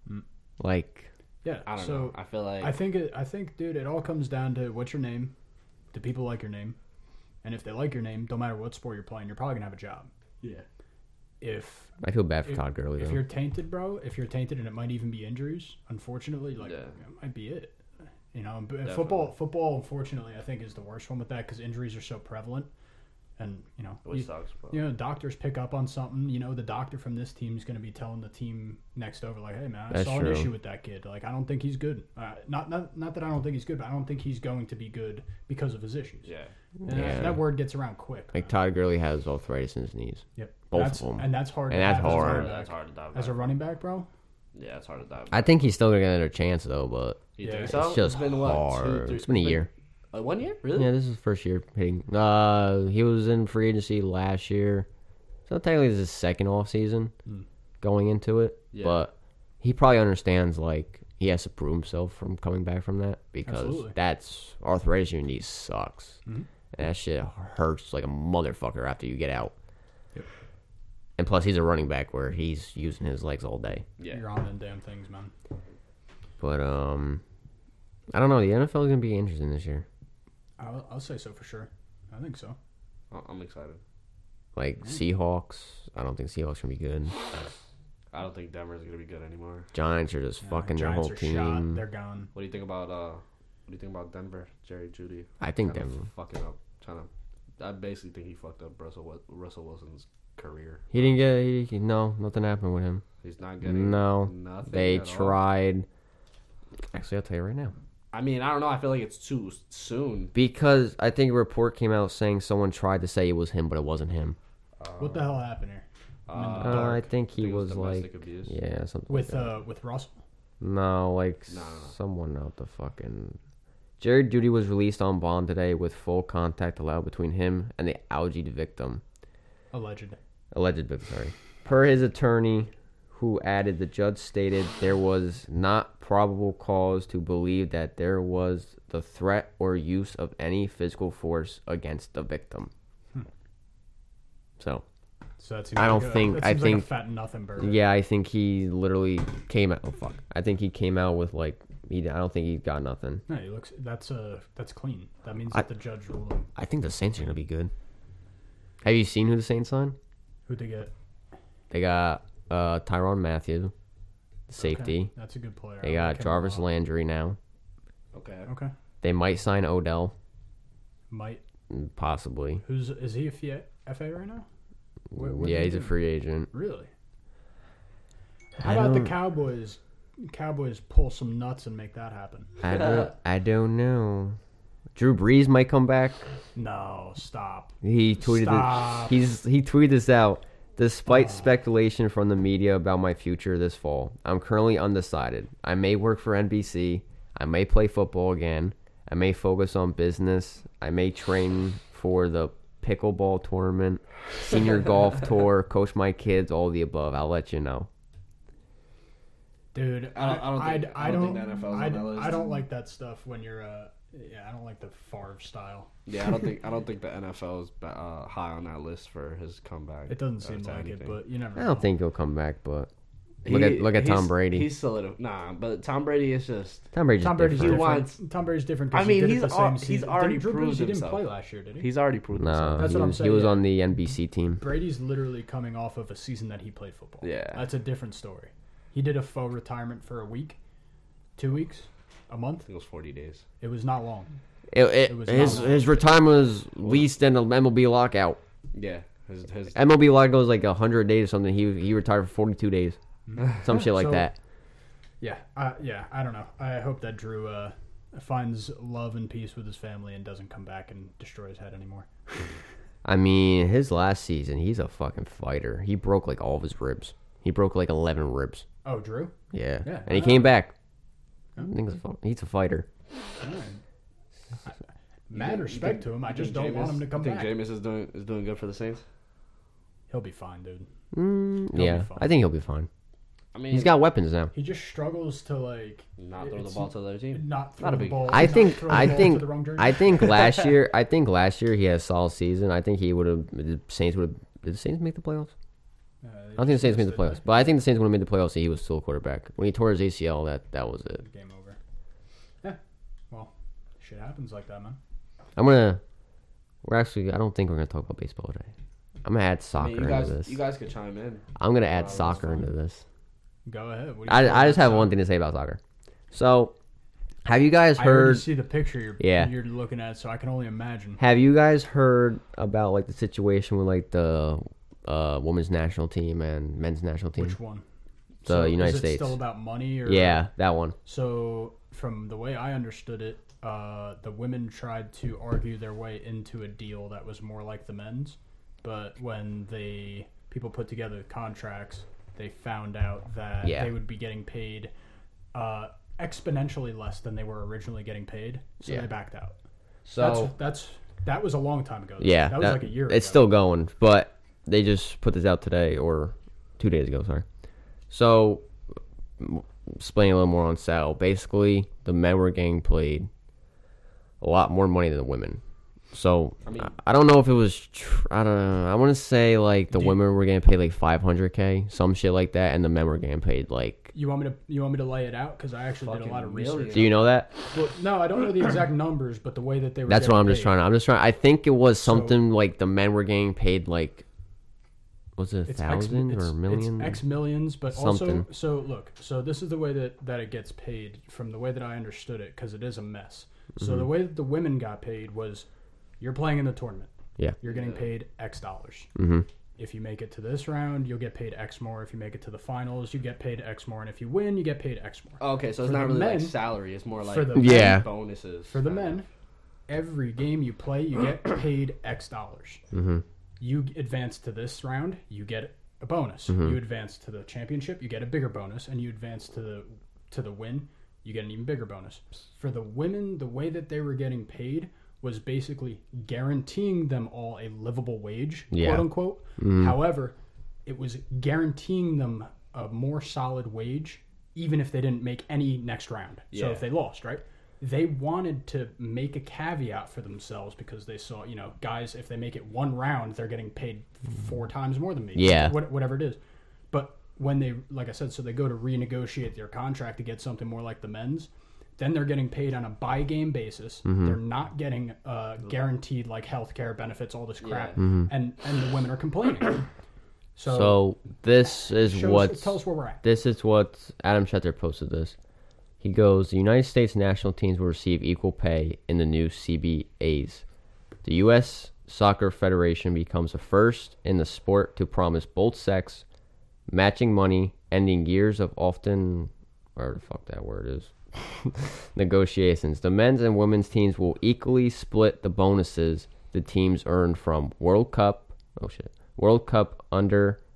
Like, Yeah, I don't so know. I feel like I think, dude, it all comes down to what's your name. Do people like your name? And if they like your name, no matter what sport you're playing, you're probably gonna have a job. yeah. If I feel bad for Todd Gurley if though. you're tainted, bro, and it might even be injuries. Unfortunately, like Yeah. it might be it. You know, but Definitely. football, unfortunately, I think is the worst one with that because injuries are so prevalent, and Which sucks, bro. doctors pick up on something. You know, the doctor from this team is going to be telling the team next over, like, "Hey, man, I That's saw true. an issue with that kid. Like, I don't think he's good. Not that I don't think he's good, but I don't think he's going to be good because of his issues." Yeah. And Yeah. that word gets around quick. Like Todd Gurley has arthritis in his knees. Yep, both that's, of them. and that's hard. And to that's have as a hard. running That's back. hard to dive. As a running back, bro. Yeah, it's hard to dive. I think he's still gonna get another chance though, but You Yeah. think It's so? it's just been what? hard. It's been a year. 1 year? Really? Yeah, this is his first year hitting. He was in free agency last year, so technically this is his second off season going into it. Yeah. But he probably understands like he has to prove himself from coming back from that because Absolutely. that's arthritis in your knee sucks. Mhm. And that shit hurts like a motherfucker after you get out. Yep. And plus, he's a running back where he's using his legs all day. Yeah. You're on them damn things, man. But I don't know. The NFL is gonna be interesting this year. I'll say so for sure. I think so. I'm excited. Like Seahawks, I don't think Seahawks gonna be good. I don't think Denver's gonna be good anymore. Giants are just fucking their Giants whole are team. shot. They're gone. What do you think about Denver? Jerry Jeudy. I think Kinda Denver. fucking up. I basically think he fucked up Russell Wilson's career. He didn't get. No, nothing happened with him. He's not getting nothing. They at all. tried. Actually, I'll tell you right now. I mean, I don't know. I feel like it's too soon. Because I think a report came out saying someone tried to say it was him, but it wasn't him. What the hell happened here? I think he think it was was like, domestic abuse. yeah, something With like that. with Russell? No, like No. someone out the fucking. Jared Judy was released on bond today with full contact allowed between him and the alleged victim. Alleged victim. Per his attorney, who added, the judge stated there was not probable cause to believe that there was the threat or use of any physical force against the victim. So that seems I don't like think that seems like a fat nothing burger. Yeah, I think he literally came out. Oh fuck! I think he came out with like I don't think he got nothing. No, he looks. That's clean. That means that the judge ruled him. I think the Saints are gonna be good. Have you seen who the Saints signed? Who'd they get? They got Tyrann Mathieu, safety. Okay. That's a good player. They got Jarvis Landry now. Okay. They might sign Odell. Might. Possibly. Is he a FA right now? What yeah, he's a free agent. Really? How about the Cowboys? Cowboys pull some nuts and make that happen. I don't know. Drew Brees might come back. No, stop. He tweeted he tweeted this out. Despite speculation from the media about my future this fall, I'm currently undecided. I may work for NBC. I may play football again. I may focus on business. I may train for the pickleball tournament, senior golf tour, coach my kids, all the above. I'll let you know. Dude, I don't think the NFL's on that list. I don't like that stuff when you're I don't like the Favre style. Yeah, I don't think the NFL is high on that list for his comeback. It doesn't seem like it, but you never know. I don't think he'll come back, but look at Tom Brady. He's still but Tom Brady is just Tom Brady's different. Tom Brady's different. I mean, he's already proved himself. He didn't play last year, did he? He's already proved himself. That's what I'm saying. He was on the NBC team. Brady's literally coming off of a season that he played football. Yeah, that's a different story. He did a faux retirement for a week, 2 weeks, a month. I think it was 40 days. It was not long. His retirement was least in the MLB lockout. Yeah, his MLB lockout goes like 100 days or something. He retired for 42 days, some shit like that. Yeah, I don't know. I hope that Drew finds love and peace with his family and doesn't come back and destroy his head anymore. I mean, his last season, he's a fucking fighter. He broke like all of his ribs. He broke like 11 ribs. Oh, Drew? Yeah. And he came back. I think he's a fighter. Mad respect to him. I just don't want him to come back. You think Jameis is doing good for the Saints? He'll be fine, dude. Yeah, I think he'll be fine. I mean, he's got weapons now. He just struggles to not throw the ball to the other team. Not throw the ball. I think last year he had a solid season. I think did the Saints make the playoffs? I don't think the Saints made the playoffs, but I think the Saints would have made the playoffs if he was still a quarterback. When he tore his ACL, that was it. Game over. Yeah. Well, shit happens like that, man. I don't think we're gonna talk about baseball today. I'm gonna add soccer into this. You guys could chime in. I'm gonna add soccer into this. Go ahead. I just have one thing to say about soccer. So, have you guys heard? I already see the picture you're looking at, so I can only imagine. Have you guys heard about like the situation with like the women's national team and men's national team? Which one? The United States. Still about money, or yeah, that one. So, from the way I understood it, the women tried to argue their way into a deal that was more like the men's, but when people put together the contracts, they found out that they would be getting paid exponentially less than they were originally getting paid, so they backed out. So that was a long time ago. Yeah, that was like a year ago. It's still going, but they just put this out today or 2 days ago. Sorry. So, explaining a little more on Sal. Basically, the men were getting paid a lot more money than the women. So, I don't know if it was. I don't know. I want to say like the women were getting paid like $500K, some shit like that, and the men were getting paid like. You want me to lay it out because I actually did a lot of research. Do you know that? Well, no, I don't know the exact numbers, but the way that they were. That's what I'm just trying. I think it was something like the men were getting paid like. Was it 1,000 or million? It's X millions, but something. Also, so this is the way that it gets paid from the way that I understood it, because it is a mess. So the way that the women got paid was, you're playing in the tournament. Yeah. You're getting paid X dollars. Mm-hmm. If you make it to this round, you'll get paid X more. If you make it to the finals, you get paid X more. And if you win, you get paid X more. Oh, okay, so it's not really like salary. It's more like bonuses. For the men, every game you play, you get paid X dollars. Mm-hmm. You advance to this round, you get a bonus. Mm-hmm. You advance to the championship, you get a bigger bonus. And you advance to the win, you get an even bigger bonus. For the women, the way that they were getting paid was basically guaranteeing them all a livable wage, Yeah. quote unquote. However, it was guaranteeing them a more solid wage, even if they didn't make any next round. So Yeah. if they lost, right? They wanted to make a caveat for themselves because they saw, guys, if they make it one round, they're getting paid 4 times more than me. Yeah. Whatever it is. But when they, like I said, so they go to renegotiate their contract to get something more like the men's, then they're getting paid on a by-game basis. They're not getting guaranteed, like, healthcare benefits, all this crap. And the women are complaining. So this is tell us where we're at. This is what Adam Schefter posted this. He goes, the United States national teams will receive equal pay in the new CBAs. The U.S. Soccer Federation becomes the first in the sport to promise both sex matching money, ending years of often, whatever the fuck that word is, negotiations. The men's and women's teams will equally split the bonuses the teams earn from World Cup under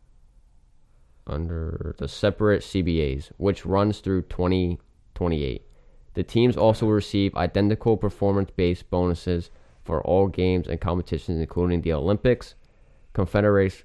the separate CBAs, which runs through 2028. The teams also receive identical performance-based bonuses for all games and competitions, including the Olympics, CONCACAF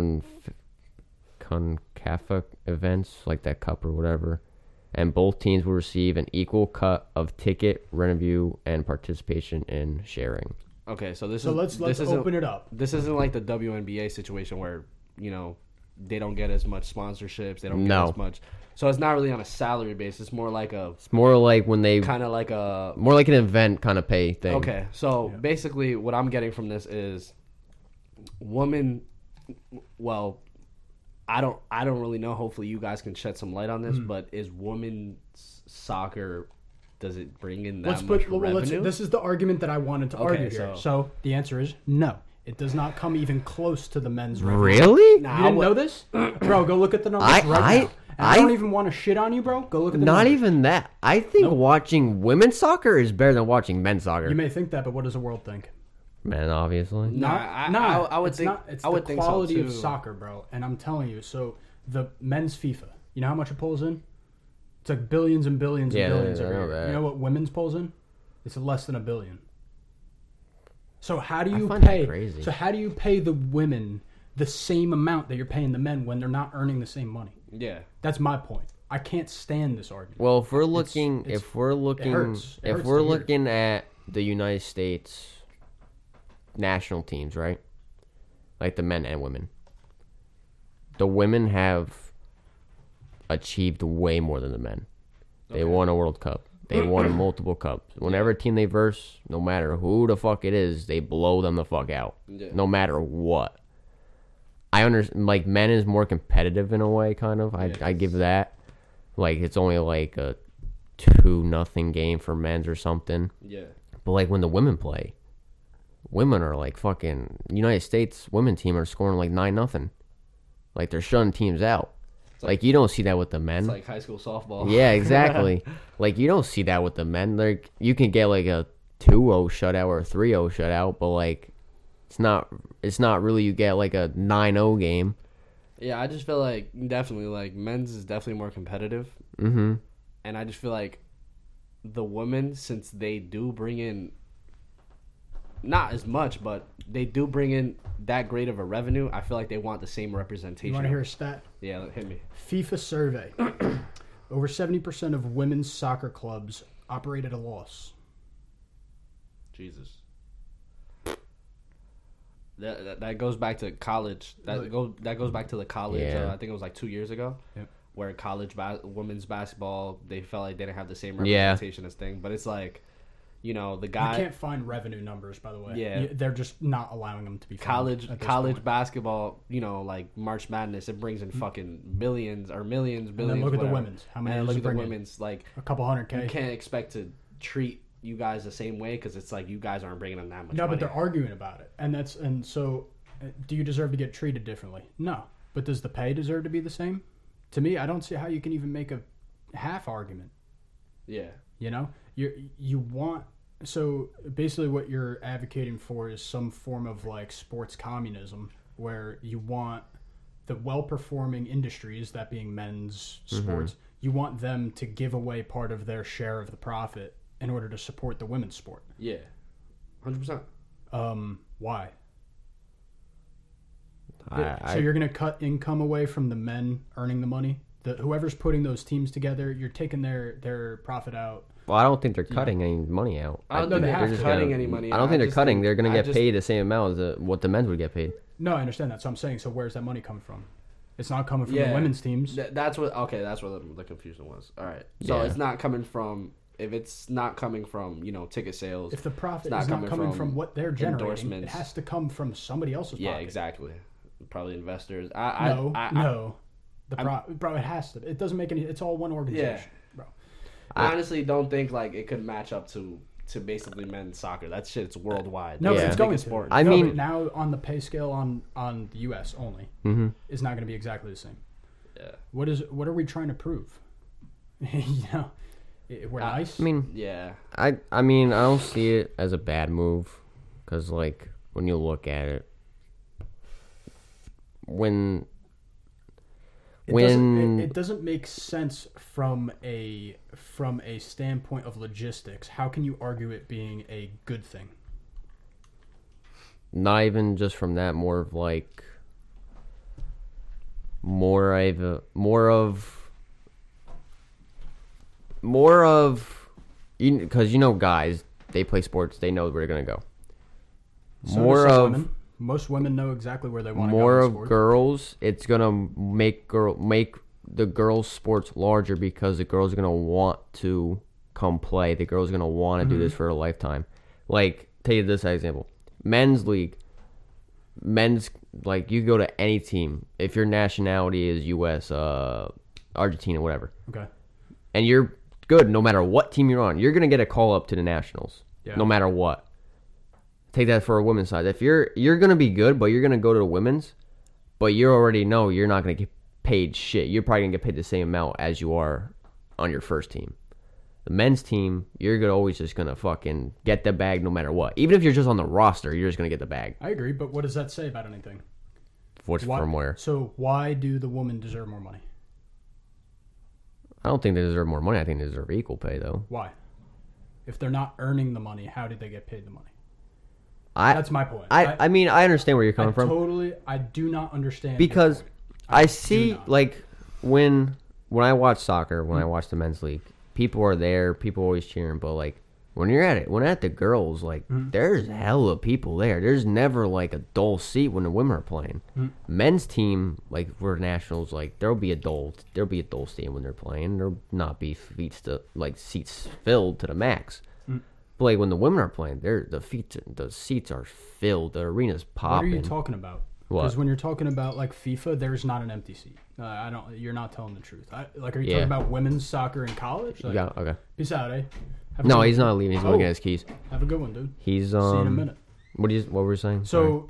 events, like that cup or whatever, and both teams will receive an equal cut of ticket revenue and participation in sharing. Okay, so let's open it up. This isn't like the WNBA situation where, they don't get as much sponsorships. They don't get as much. So it's not really on a salary basis. It's more like It's more like when they kind of like a more like an event kind of pay thing. Okay, so basically, what I'm getting from this is, women. Well, I don't really know. Hopefully, you guys can shed some light on this. But is women's soccer? Does it bring in that much revenue? This is the argument that I wanted to argue here. So the answer is no. It does not come even close to the men's revenue. Really? You didn't know this? Bro, go look at the numbers right now. And I don't even want to shit on you, bro. Go look at the numbers. Not even that. I think watching women's soccer is better than watching men's soccer. You may think that, but what does the world think? Men, obviously. I would think. It's I would the think quality so too. of soccer, bro. And I'm telling you, so the men's FIFA, you know how much it pulls in? It's like billions and billions and billions every year. You know what women's pulls in? It's less than $1 billion. So how do you pay? Crazy. So how do you pay the women the same amount that you're paying the men when they're not earning the same money? Yeah, that's my point. I can't stand this argument. Well, if we're looking at the United States national teams, right? Like the men and women. The women have achieved way more than the men. They won a World Cup. They won multiple cups. Whenever team they verse, no matter who the fuck it is, they blow them the fuck out. Yeah. No matter what. I understand, like, men is more competitive in a way, kind of. I give that. Like, it's only like a 2-0 game for men's or something. Yeah. But, like, when the women play, women are like fucking United States women team are scoring like 9-0. Like, they're shutting teams out. Like, you don't see that with the men. It's like high school softball. Yeah, exactly. Like, you don't see that with the men. Like, you can get like a 2-0 shutout or a 3-0 shutout, but like, it's not really you get like a 9-0 game. Yeah, I just feel like definitely like men's is definitely more competitive. Mm-hmm. And I just feel like the women, since they do bring in not as much, but they do bring in that great of a revenue, I feel like they want the same representation. You want to hear a stat? Yeah, hit me. FIFA survey. Over 70% of women's soccer clubs operate at a loss. Jesus. That goes back to college. That goes back to the college. Yeah. I think it was like 2 years ago. Yep. Where college women's basketball, they felt like they didn't have the same representation as thing. But it's like, you know, the guy. You can't find revenue numbers, by the way. Yeah. They're just not allowing them to be college basketball, you know, like March Madness, it brings in fucking billions or millions, billions. And then look whatever. at the women's. How many? And look at the women's, like a couple $100K. You can't expect to treat you guys the same way because it's like you guys aren't bringing them that much. No, money. but they're arguing about it, and so, do you deserve to get treated differently? No, but does the pay deserve to be the same? To me, I don't see how you can even make a half argument. Yeah, you know, you want. So basically what you're advocating for is some form of like sports communism where you want the well-performing industries, that being men's sports, you want them to give away part of their share of the profit in order to support the women's sport. Yeah. 100%. Why? I So you're going to cut income away from the men earning the money? Whoever's putting those teams together, you're taking their profit out. Well, I don't think they're cutting any money out. I don't think they're they're cutting any money I don't think they're just cutting. think- They're going I to get just- paid the same amount as what the men's would get paid. No, I understand that. So I'm saying, so where's that money coming from? It's not coming from Yeah. the women's teams. That's what. Okay, that's where the confusion was. All right. So Yeah. it's not coming from. If it's not coming from ticket sales. If the profit It's is not coming from what they're generating, it endorsements. has to come from somebody else's Yeah, pocket. exactly. Probably investors. No. Bro, it has to. It doesn't make any. It's all one organization, bro. I honestly don't think like it could match up to basically men's soccer. That shit's worldwide. No, Yeah. it's going to. sport. I No, mean- but now on the pay scale on the U.S. only is not going to be exactly the same. Yeah. What are we trying to prove? We're nice. I mean, Yeah. I mean, I don't see it as a bad move, because like when you look at it, it doesn't make sense from a standpoint of logistics. How can you argue it being a good thing? not even just from that, more of like more of because guys, they play sports, they know where they're gonna go. So More do some of women. Most women know exactly where they want to go. more in of sports. girls, it's gonna make the girls' sports larger, because the girls are gonna want to come play. The girls are gonna want to do this for a lifetime. Like, take this example: men's league. Men's, like, you go to any team if your nationality is U.S., Argentina, whatever, Okay. and you're good no matter what team you're on, you're gonna get a call up to the nationals, Yeah. no matter what. Take that for a women's side. If you're gonna be good, but you're gonna go to the women's, but you already know you're not gonna get paid shit. You're probably gonna get paid the same amount as you are on your first team. The men's team, you're always just gonna fucking get the bag no matter what. Even if you're just on the roster, you're just gonna get the bag. I agree, but what does that say about anything? From where? So why do the women deserve more money? I don't think they deserve more money. I think they deserve equal pay, though. Why? If they're not earning the money, how did they get paid the money? I That's my point. I mean, I understand where you're coming from. I do not understand. Because your point. I do see, not. like, when I watch soccer, when I watch the men's league, people are there, people always cheering, but like when at the girls, like, there's hella people there. There's never like a dull seat when the women are playing. Men's team, like, for nationals, like, there'll be a dull seat when they're playing. There'll not be seats filled to the max. But like when the women are playing, the seats are filled. The arena's popping. What are you talking about? What? Because when you're talking about like FIFA, there's not an empty seat. You're not telling the truth. Are you Yeah. talking about women's soccer in college? Like, Yeah, okay. Peace out, eh? Have a No, good he's one. not leaving. He's looking at his keys. Have a good one, dude. He's See you in a minute. What were you saying? So,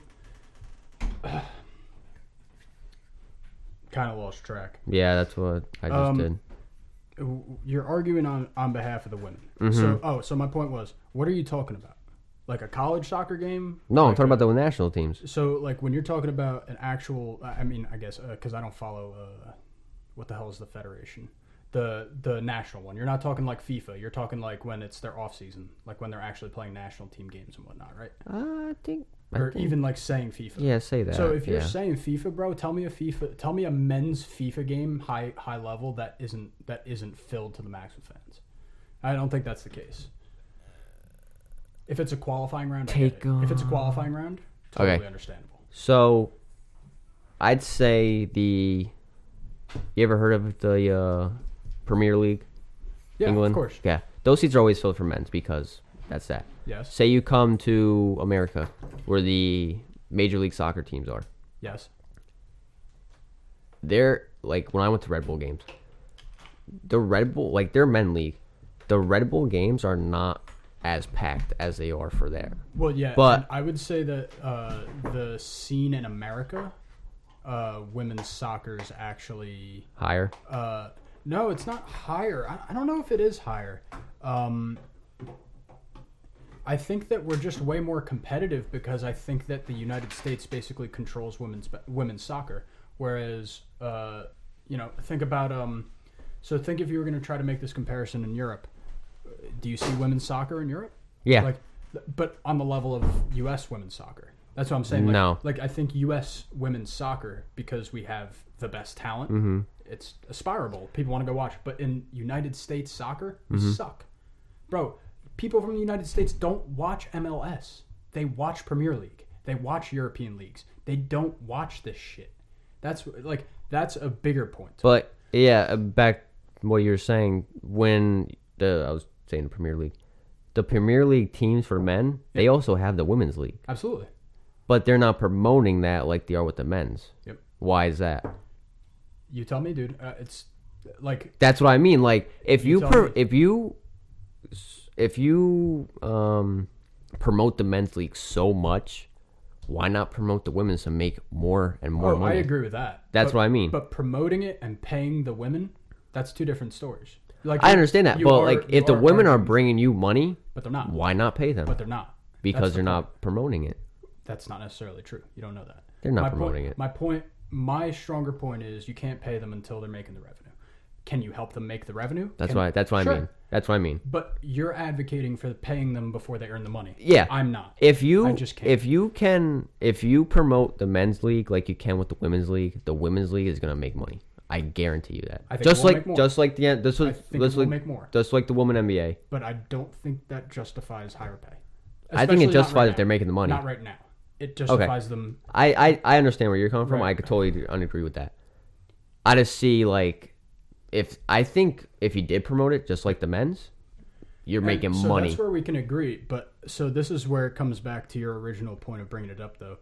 kind of lost track. Yeah, that's what I just did. You're arguing on behalf of the women. Mm-hmm. So my point was, what are you talking about? Like a college soccer game? No, I'm Like talking about the national teams. So, like, when you're talking about an actual, I mean, I guess, because I don't follow, what the hell is the federation? The national one. You're not talking like FIFA. You're talking like when it's their off season, like when they're actually playing national team games and whatnot, right? I think. Even like saying FIFA. Yeah, say that. So if you're yeah. saying FIFA, bro, tell me a men's FIFA game high level that isn't filled to the max with fans. I don't think that's the case. If it's a qualifying round, I get it. If it's a qualifying round, totally Okay. understandable. So, I'd say you ever heard of the Premier League? Yeah, England? of course. Yeah, those seats are always filled for men's because that's that. Yes. Say you come to America, where the Major League Soccer teams are. Yes. They're like when I went to Red Bull games. The Red Bull, like their men league, the Red Bull games are not as packed as they are for there. Well, yeah, But- and I would say that the scene in America, women's soccer is actually Higher. no, it's not higher. I don't know if it is higher. I think that we're just way more competitive because I think that the United States basically controls women's soccer, whereas think about so think if you were going to try to make this comparison in Europe, do you see women's soccer in Europe? Yeah. Like but on the level of U.S. women's soccer. That's what I'm saying. Like, No. Like, I think U.S. women's soccer, because we have the best talent, it's aspirable. People want to go watch. But in United States soccer, we suck. Bro, people from the United States don't watch MLS. They watch Premier League. They watch European leagues. They don't watch this shit. That's a bigger point. But yeah, back what you were saying when I was saying the Premier League. The Premier League teams for men, they also have the women's league. Absolutely. But they're not promoting that like they are with the men's. Yep. Why is that? You tell me, dude. It's like That's what I mean. Like if You you tell me. if you promote the men's league so much, why not promote the women's to make more and more money? I agree with that. That's what I mean. But promoting it and paying the women, that's two different stories. Like I understand that, but like if the women are arguing- bringing you money, but they're not. why not pay them? But they're not. Because That's the they're point. not promoting it. That's not necessarily true. You don't know that. They're not My promoting point, it. My stronger point is you can't pay them until they're making the revenue. Can you help them make the revenue? That's what I Sure. mean. That's what I mean. But you're advocating for paying them before they earn the money. Yeah. I'm not. If you I just can't. if you promote the men's league like you can with the women's league is gonna make money. I guarantee you that. I think it will make more. Just like the this I was think it will make more. just like the women NBA. But I don't think that justifies higher pay. I think Especially it not justifies right if they're now. making the money. Not right now. It justifies them. I understand where you're coming from. Right. I could totally agree with that. I just see like if you did promote it just like the men's, you're making And so money. That's where we can agree. But so this is where it comes back to your original point of bringing it up, though.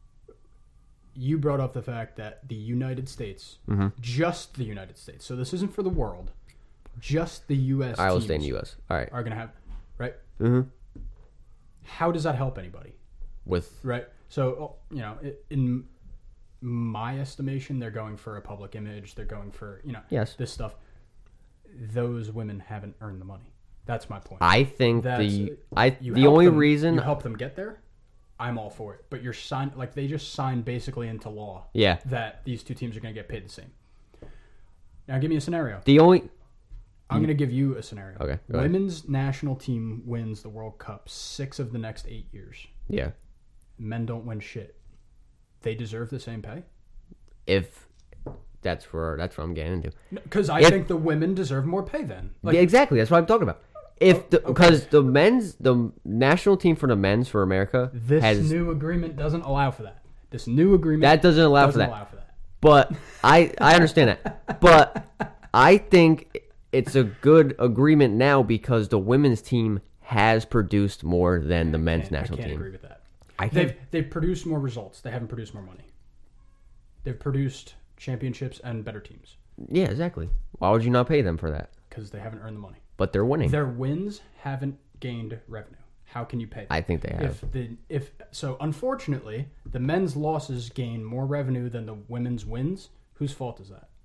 You brought up the fact that the United States, just the United States, so this isn't for the world, just the U.S. I will teams stay in the U.S. All right. are going to have, right? Mm-hmm. How does that help anybody, With right? So, in my estimation, they're going for a public image. They're going for, yes, this stuff. Those women haven't earned the money. That's my point. I think That's- the You only help them- reason you help them get there, I'm all for it. But you're they just signed basically into law yeah that these two teams are going to get paid the same. Now, give me a scenario. the only I'm going to give you a scenario. Okay, go ahead. Women's national team wins the World Cup 6 of the next 8 years. yeah Men don't win shit. They deserve the same pay? if that's what I'm getting into. Because I If- think the women deserve more pay then. Yeah, exactly, that's what I'm talking about. Because the national team for the men's for America This has new agreement doesn't allow for that. This new agreement that doesn't allow for that. But I understand that. But I think it's a good agreement now because the women's team has produced more than the men's national I can't team. agree with that. I think They've produced more results. They haven't produced more money. They've produced championships and better teams yeah, exactly. Why would you not pay them for that? because they haven't earned the money. But they're winning. Their wins haven't gained revenue. How can you pay them? I think they have. So unfortunately, the men's losses gain more revenue than the women's wins. Whose fault is that?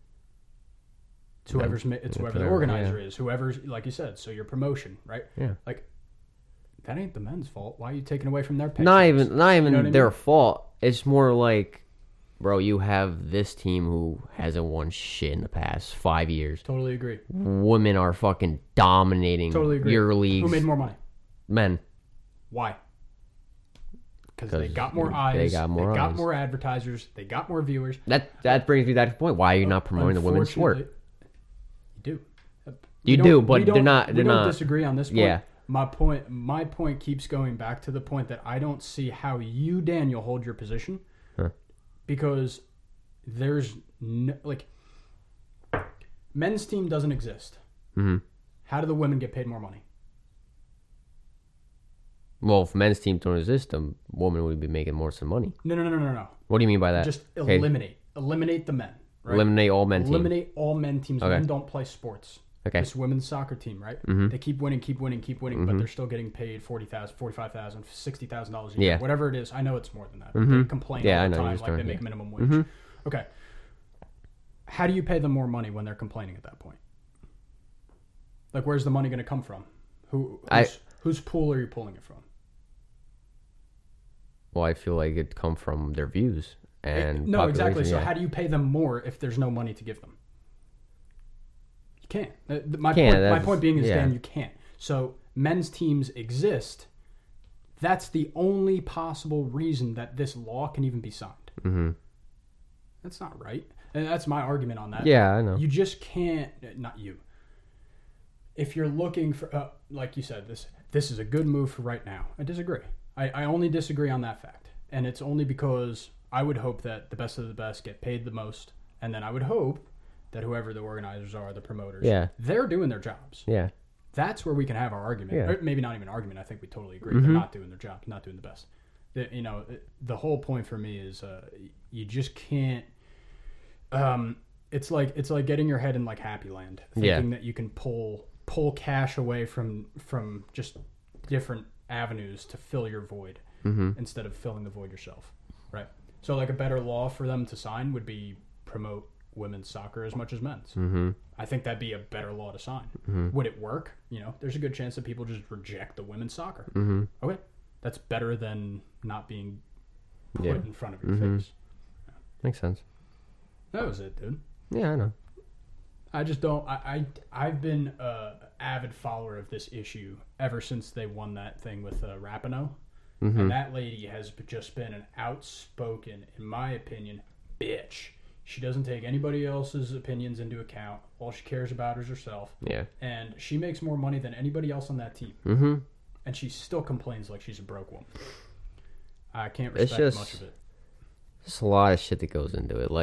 It's whoever the whoever, organizer is. Whoever's, like you said, so your promotion, right? Yeah. Like that ain't the men's fault. Why are you taking away from their pay? Not checks? even You know what I their mean? fault. It's more like, bro, you have this team who hasn't won shit in the past 5 years. Totally agree. Women are fucking dominating Totally agree. your leagues. Who made more money? Men. Why? Because they 'Cause got more eyes. they got more eyes. more advertisers. They got more viewers. That brings me to that point. Why are you not promoting the women's sport? Unfortunately, you do. You We do, don't- but we they're don't- not. We They're don't not. disagree on this point. Yeah. My point keeps going back to the point that I don't see how you, Daniel, hold your position, Huh. because there's no, men's team doesn't exist. Mm-hmm. How do the women get paid more money? Well, if men's teams don't exist, a woman would be making more some money. No. What do you mean by that? Just Okay. eliminate the men. Right? Eliminate all men teams. Eliminate all men teams. Okay. Men don't play sports. Okay. This women's soccer team, right? Mhm. They keep winning, but they're still getting paid $40,000, $45,000, $60,000 a year, Yeah. whatever it is. I know it's more than that. Mhm. They complain Yeah, I all know the you're time just like they talking- make yeah. minimum wage. Mhm. Okay. How do you pay them more money when they're complaining at that point? Like, where's the money going to come from? Whose pool are you pulling it from? Well, I feel like it'd come from their views and No, exactly. population, So yeah. how do you pay them more if there's no money to give them? You can't. My Can't, point that's- being is, yeah. Dan, you can't. So men's teams exist That's the only possible reason that this law can even be signed. Mm-hmm. That's not right. And that's my argument on that. Yeah, I know. You just can't, not you. If you're looking for, like you said, this is a good move for right now. I disagree. I only disagree on that fact. And it's only because I would hope that the best of the best get paid the most. And then I would hope that whoever the organizers are, the promoters, they're doing their jobs. Yeah. That's where we can have our argument. Yeah. Or maybe not even argument. I think we totally agree. Mm-hmm. They're not doing their job, not doing the best. The whole point for me is you just can't. It's like getting your head in like Happy Land, thinking that you can pull cash away from just different avenues to fill your void instead of filling the void yourself, right? So like a better law for them to sign would be promote women's soccer as much as men's. Mm-hmm. I think that'd be a better law to sign. Mm-hmm. Would it work? There's a good chance that people just reject the women's soccer. Mm-hmm. Okay, that's better than not being put in front of your face. Makes sense. That was it, dude. Yeah, I know. I just don't. I've been an avid follower of this issue ever since they won that thing with Rapinoe, and that lady has just been an outspoken, in my opinion, bitch. She doesn't take anybody else's opinions into account. All she cares about is herself. Yeah. And she makes more money than anybody else on that team. Mm-hmm. And she still complains like she's a broke woman. I can't respect much of it. There's a lot of shit that goes into it.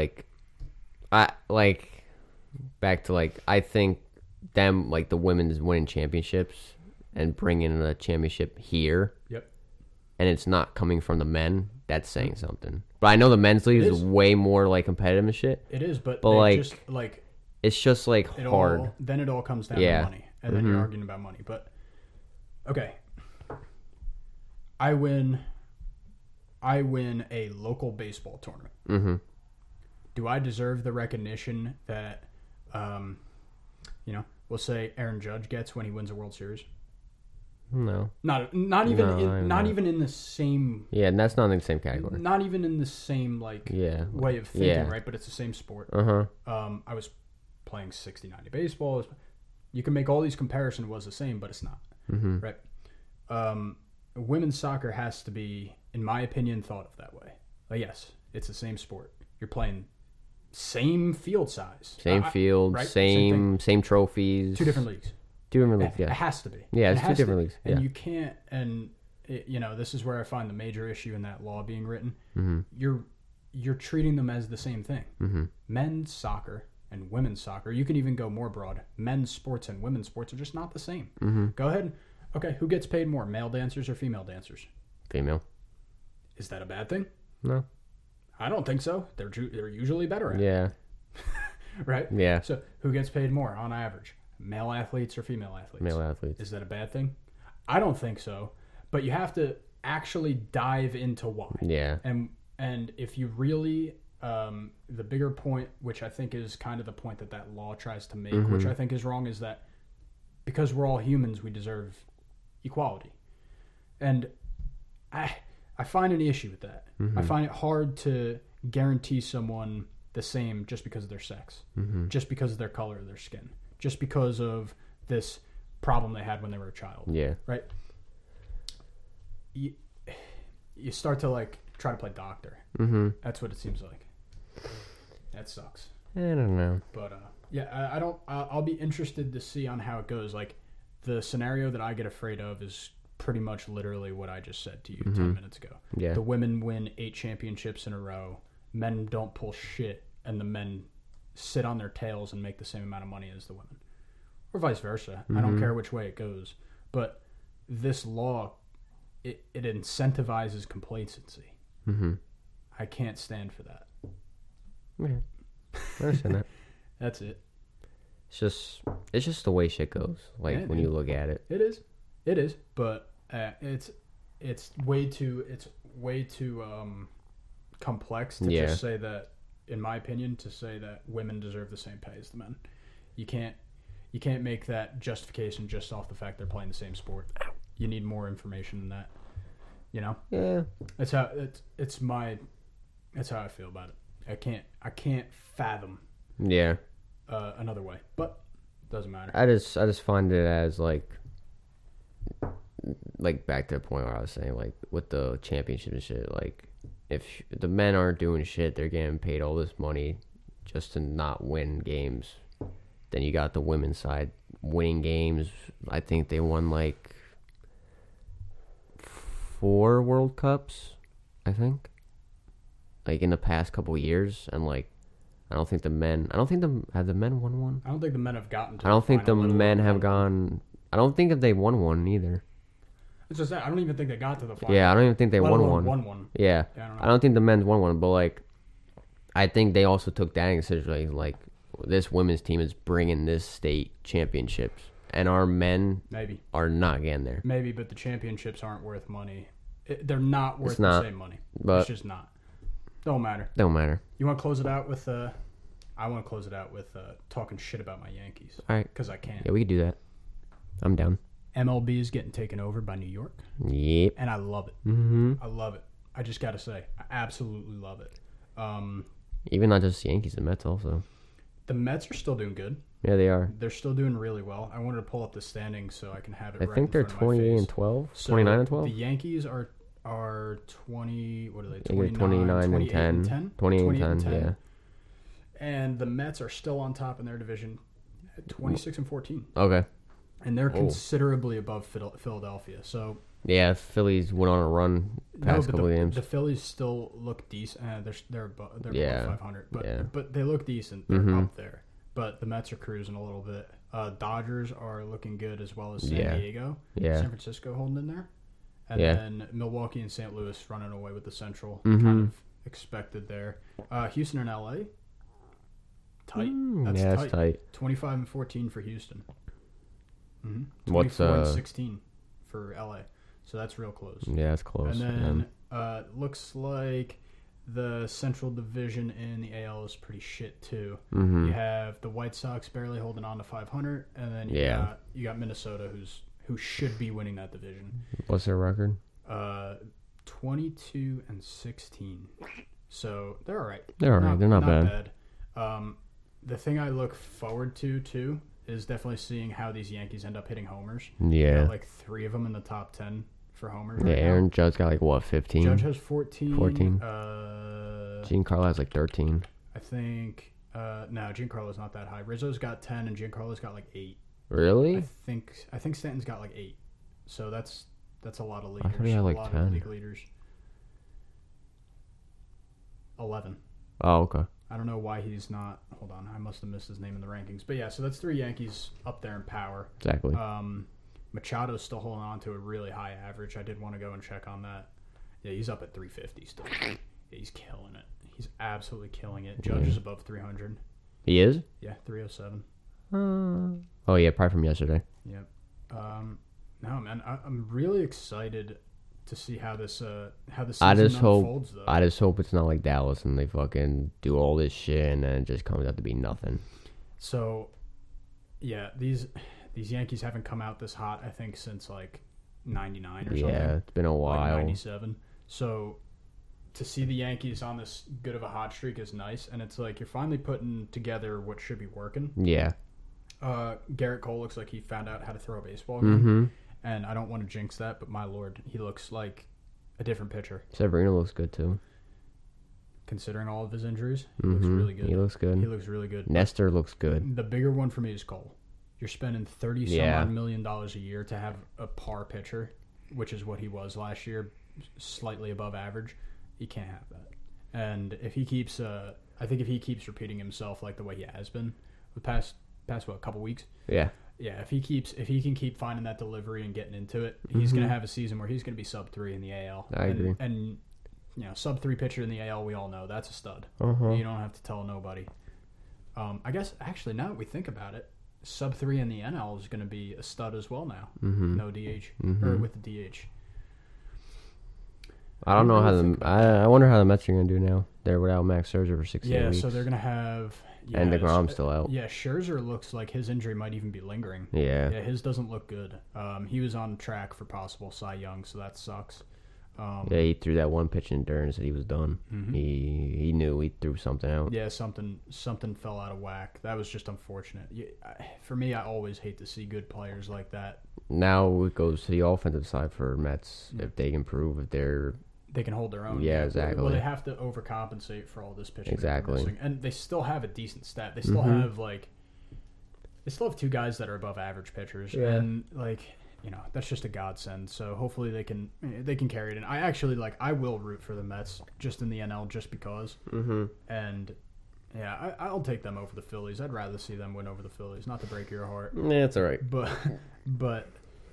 I think them, like the women's winning championships and bringing a championship here. Yep. And it's not coming from the men. That's saying something. But I know the men's league is way more like competitive and shit. It is, but like, just like it's just like hard. Then it all comes down to money, and then you're arguing about money. But okay, I win a local baseball tournament. Mm-hmm. Do I deserve the recognition that, we'll say Aaron Judge gets when he wins a World Series? No. Not even in the same. Yeah, and that's not in the same category. Not even in the same way of thinking, right? But it's the same sport. I was playing 60-90 baseball. You can make all these comparisons. Was the same, but it's not, right? Women's soccer has to be, in my opinion, thought of that way. Yes, it's the same sport. You're playing same field size, same field, right? same trophies. Two different leagues. Yeah. It has to be. Yeah, it's two different leagues. And you can't, this is where I find the major issue in that law being written. Mm-hmm. You're treating them as the same thing. Mm-hmm. Men's soccer and women's soccer, you can even go more broad. Men's sports and women's sports are just not the same. Mm-hmm. Go ahead. Okay, who gets paid more, male dancers or female dancers? Female. Is that a bad thing? No. I don't think so. They're usually better at it. Yeah. Right? Yeah. So who gets paid more on average? Male athletes or female athletes? Male athletes. Is that a bad thing? I don't think so. But you have to actually dive into why. Yeah. And if you really, the bigger point, which I think is kind of the point that law tries to make, which I think is wrong, is that because we're all humans, we deserve equality. And I find an issue with that. I find it hard to guarantee someone the same just because of their sex, just because of their color of their skin, just because of this problem they had when they were a child. Yeah. Right? You start to try to play doctor. Mm-hmm. That's what it seems like. That sucks. I don't know. But I'll be interested to see on how it goes. Like the scenario that I get afraid of is pretty much literally what I just said to you 10 minutes ago. Yeah. The women win 8 championships in a row. Men don't pull shit, and the men sit on their tails and make the same amount of money as the women. Or vice versa. I don't care which way it goes. But this law, it incentivizes complacency. Mm-hmm. I can't stand for that. Yeah. I understand that. That's it. It's just the way shit goes. When you look at it. It is. But it's way too complex to just say that, in my opinion, to say that women deserve the same pay as the men. You can't make that justification just off the fact they're playing the same sport. You need more information than that. Yeah. That's how I feel about it. I can't fathom another way. But it doesn't matter. I just find it as like back to the point where I was saying, like with the championship and shit, like if the men aren't doing shit, they're getting paid all this money just to not win games. Then you got the women's side winning games. I think they won like 4 World Cups, I think, like in the past couple of years, and like have the men won one? I don't think the men have gotten to I don't the think the final, men have gone. I don't think that they won one either. It's just that I don't even think they got to the final. Yeah, I don't even think they let won alone one. Won one. Yeah, I don't think the men's won one, but like, I think they also took that in consideration. Like, this women's team is bringing this state championships, and our men are not getting there. Maybe, but the championships aren't worth money. They're not worth the same money. But it's just not. Don't matter. You want to close it out with? I want to close it out with talking shit about my Yankees. All right, because I can. Yeah, we can do that. I'm down. MLB is getting taken over by New York. Yep. And I love it. Mm-hmm. I love it. I just got to say, I absolutely love it. Even not just Yankees, the Mets also. The Mets are still doing good. Yeah, they are. They're still doing really well. I wanted to pull up the standings so I can have it I think they're 28 and 12, 29 and 12. The Yankees are 20, what are they? 29 and 10. 28 and 10, yeah. And the Mets are still on top in their division at 26 and 14. Okay. And they're considerably above Philadelphia. So yeah, Phillies went on a run past couple games. The Phillies still look decent. They're above 500, but they look decent. They're up there. But the Mets are cruising a little bit. Dodgers are looking good as well as San Diego. Yeah. San Francisco holding in there. And then Milwaukee and St. Louis running away with the Central. Kind of expected there. Houston and LA. Tight. That's tight. 25 and 14 for Houston. 24 and 16 for LA. So that's real close. Yeah, it's close. And then looks like the Central Division in the AL is pretty shit too. You have the White Sox barely holding on to 500, and then you got Minnesota who should be winning that division. What's their record? 22 and 16. So they're all right. They're all right. They're not bad. The thing I look forward to too is definitely seeing how these Yankees end up hitting homers. Yeah. Got like 3 of them in the top 10 for homers. Yeah, right Aaron now. Judge got like what, 15? Judge has 14. Giancarlo has like 13. I think no, Giancarlo's not that high. Rizzo's got 10 and Giancarlo's got like 8. Really? I think Stanton's got like 8. So that's a lot of leaders. I thought he had like 10. Of league leaders. 11. Oh, okay. I don't know why he's not. Hold on, I must have missed his name in the rankings. But yeah, so that's 3 Yankees up there in power. Exactly. Machado's still holding on to a really high average. I did want to go and check on that. Yeah, he's up at 350 still. Yeah, he's killing it. He's absolutely killing it. Judge is above 300. He is? Yeah, 307. Oh yeah, probably from yesterday. Yep. No, man, I'm really excited to see how this season unfolds, though. I just hope it's not like Dallas and they fucking do all this shit and then it just comes out to be nothing. So, yeah, these Yankees haven't come out this hot, I think, since like 99 or something. Yeah, it's been a while. Like 97. So, to see the Yankees on this good of a hot streak is nice, and it's like you're finally putting together what should be working. Yeah. Garrett Cole looks like he found out how to throw a baseball game. And I don't want to jinx that, but my lord, he looks like a different pitcher. Severino looks good too. Considering all of his injuries, he looks really good. He looks good. He looks really good. Nestor looks good. The bigger one for me is Cole. You're spending $30 million a year to have a par pitcher, which is what he was last year, slightly above average. You can't have that. And if he keeps, I think if he keeps repeating himself like the way he has been the past what, couple weeks. Yeah. Yeah, if he can keep finding that delivery and getting into it, he's going to have a season where he's going to be sub 3 in the AL. I agree. And sub 3 pitcher in the AL, we all know that's a stud. You don't have to tell nobody. I guess actually now that we think about it, sub 3 in the NL is going to be a stud as well now. No DH or with the DH. I don't know how I wonder how the Mets are going to do now. They're without Max Scherzer for 6 weeks. Yeah, so they're going to have. Yeah, and DeGrom's still out. Yeah, Scherzer looks like his injury might even be lingering. Yeah. Yeah, his doesn't look good. He was on track for possible Cy Young, so that sucks. Yeah, he threw that one pitch in Durham and said he was done. Mm-hmm. He knew he threw something out. Yeah, something fell out of whack. That was just unfortunate. For me, I always hate to see good players like that. Now it goes to the offensive side for Mets. If they improve, if they can hold their own. Yeah, exactly. Well, they have to overcompensate for all this pitching. Exactly. And they still have a decent stat. They still have they still have two guys that are above average pitchers, and that's just a godsend. So hopefully they can carry it. And I will root for the Mets just in the NL just because. Mm-hmm. And yeah, I'll take them over the Phillies. I'd rather see them win over the Phillies. Not to break your heart. Yeah, it's all right. But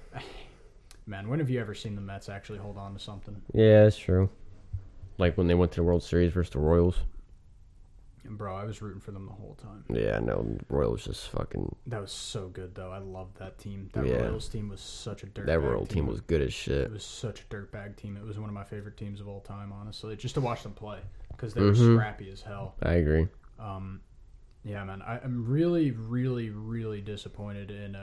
man, when have you ever seen the Mets actually hold on to something? Yeah, that's true. Like when they went to the World Series versus the Royals. And bro, I was rooting for them the whole time. Yeah, no, the Royals just fucking. That was so good though. I loved that team. That Royals team was such a dirtbag. That Royal team was good as shit. It was such a dirtbag team. It was one of my favorite teams of all time, honestly. Just to watch them play because they were scrappy as hell. I agree. Yeah, man. I'm really, really, really disappointed in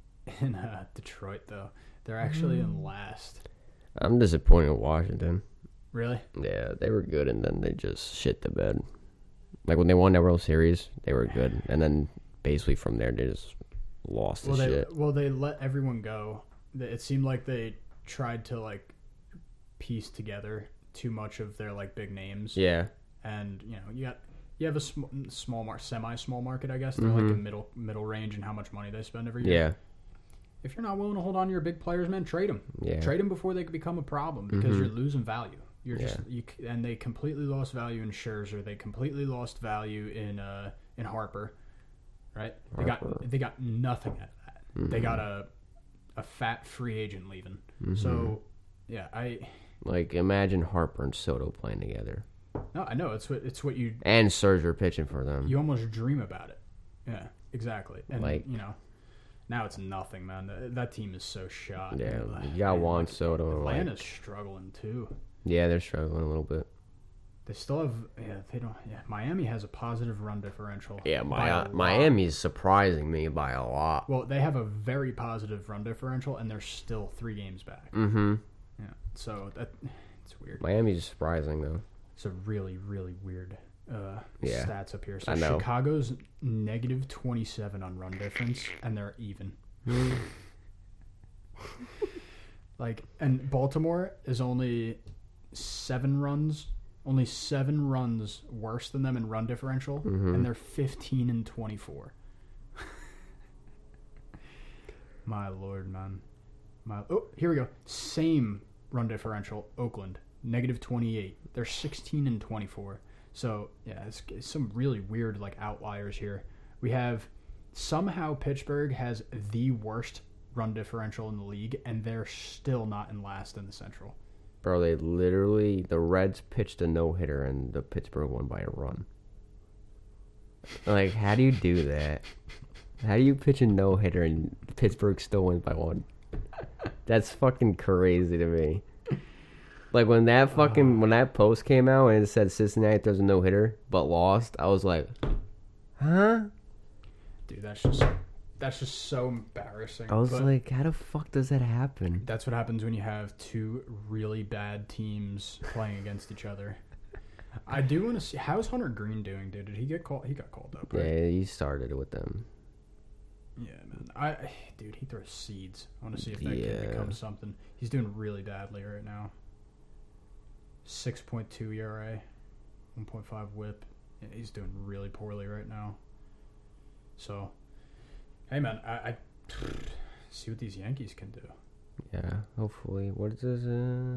Detroit though. They're actually in last. I'm disappointed in Washington. Really? Yeah, they were good, and then they just shit the bed. Like when they won that World Series, they were good, and then basically from there they just lost the shit. Well, they let everyone go. It seemed like they tried to piece together too much of their big names. Yeah. And you have a semi-small market, I guess. They're like a middle range in how much money they spend every year. Yeah. If you're not willing to hold on to your big players, man, trade them. Yeah. Trade them before they become a problem because you're losing value. And they completely lost value in Scherzer. They completely lost value in Harper, right? They got nothing out of that. Mm-hmm. They got a fat free agent leaving. Mm-hmm. So yeah, imagine Harper and Soto playing together. No, I know it's what you and Scherzer pitching for them. You almost dream about it. Yeah, exactly. And now it's nothing, man. That team is so shot. Yeah, you got Juan Soto. Atlanta's struggling too. Yeah, they're struggling a little bit. They still have, they don't. Yeah, Miami has a positive run differential. Yeah, Miami's surprising me by a lot. Well, they have a very positive run differential, and they're still 3 games back. Mm-hmm. Yeah, so it's weird. Miami's surprising though. It's a really, really weird stats up here. So I know. Chicago's -27 on run difference, and they're even. And Baltimore is only 7 runs worse than them in run differential, and they're 15-24. My lord, man. Here we go. Same run differential. Oakland -28. They're 16-24. So yeah, it's some really weird outliers here. We have somehow Pittsburgh has the worst run differential in the league, and they're still not in last in the Central. Bro, the Reds pitched a no-hitter, and the Pittsburgh won by a run. How do you do that? How do you pitch a no-hitter and Pittsburgh still wins by 1? That's fucking crazy to me. When that post came out and it said Cincinnati throws a no-hitter but lost, I was like, huh? Dude, that's just so embarrassing. I was like, how the fuck does that happen? That's what happens when you have 2 really bad teams playing against each other. I do want to see, how's Hunter Green doing, dude? Did he get called? He got called up, right? Yeah, he started with them. Yeah, man. Dude, he throws seeds. I want to see if that kid becomes something. He's doing really badly right now. 6.2 ERA, 1.5 WHIP. Yeah, he's doing really poorly right now. So, hey, man, I see what these Yankees can do. Yeah, hopefully. What is this?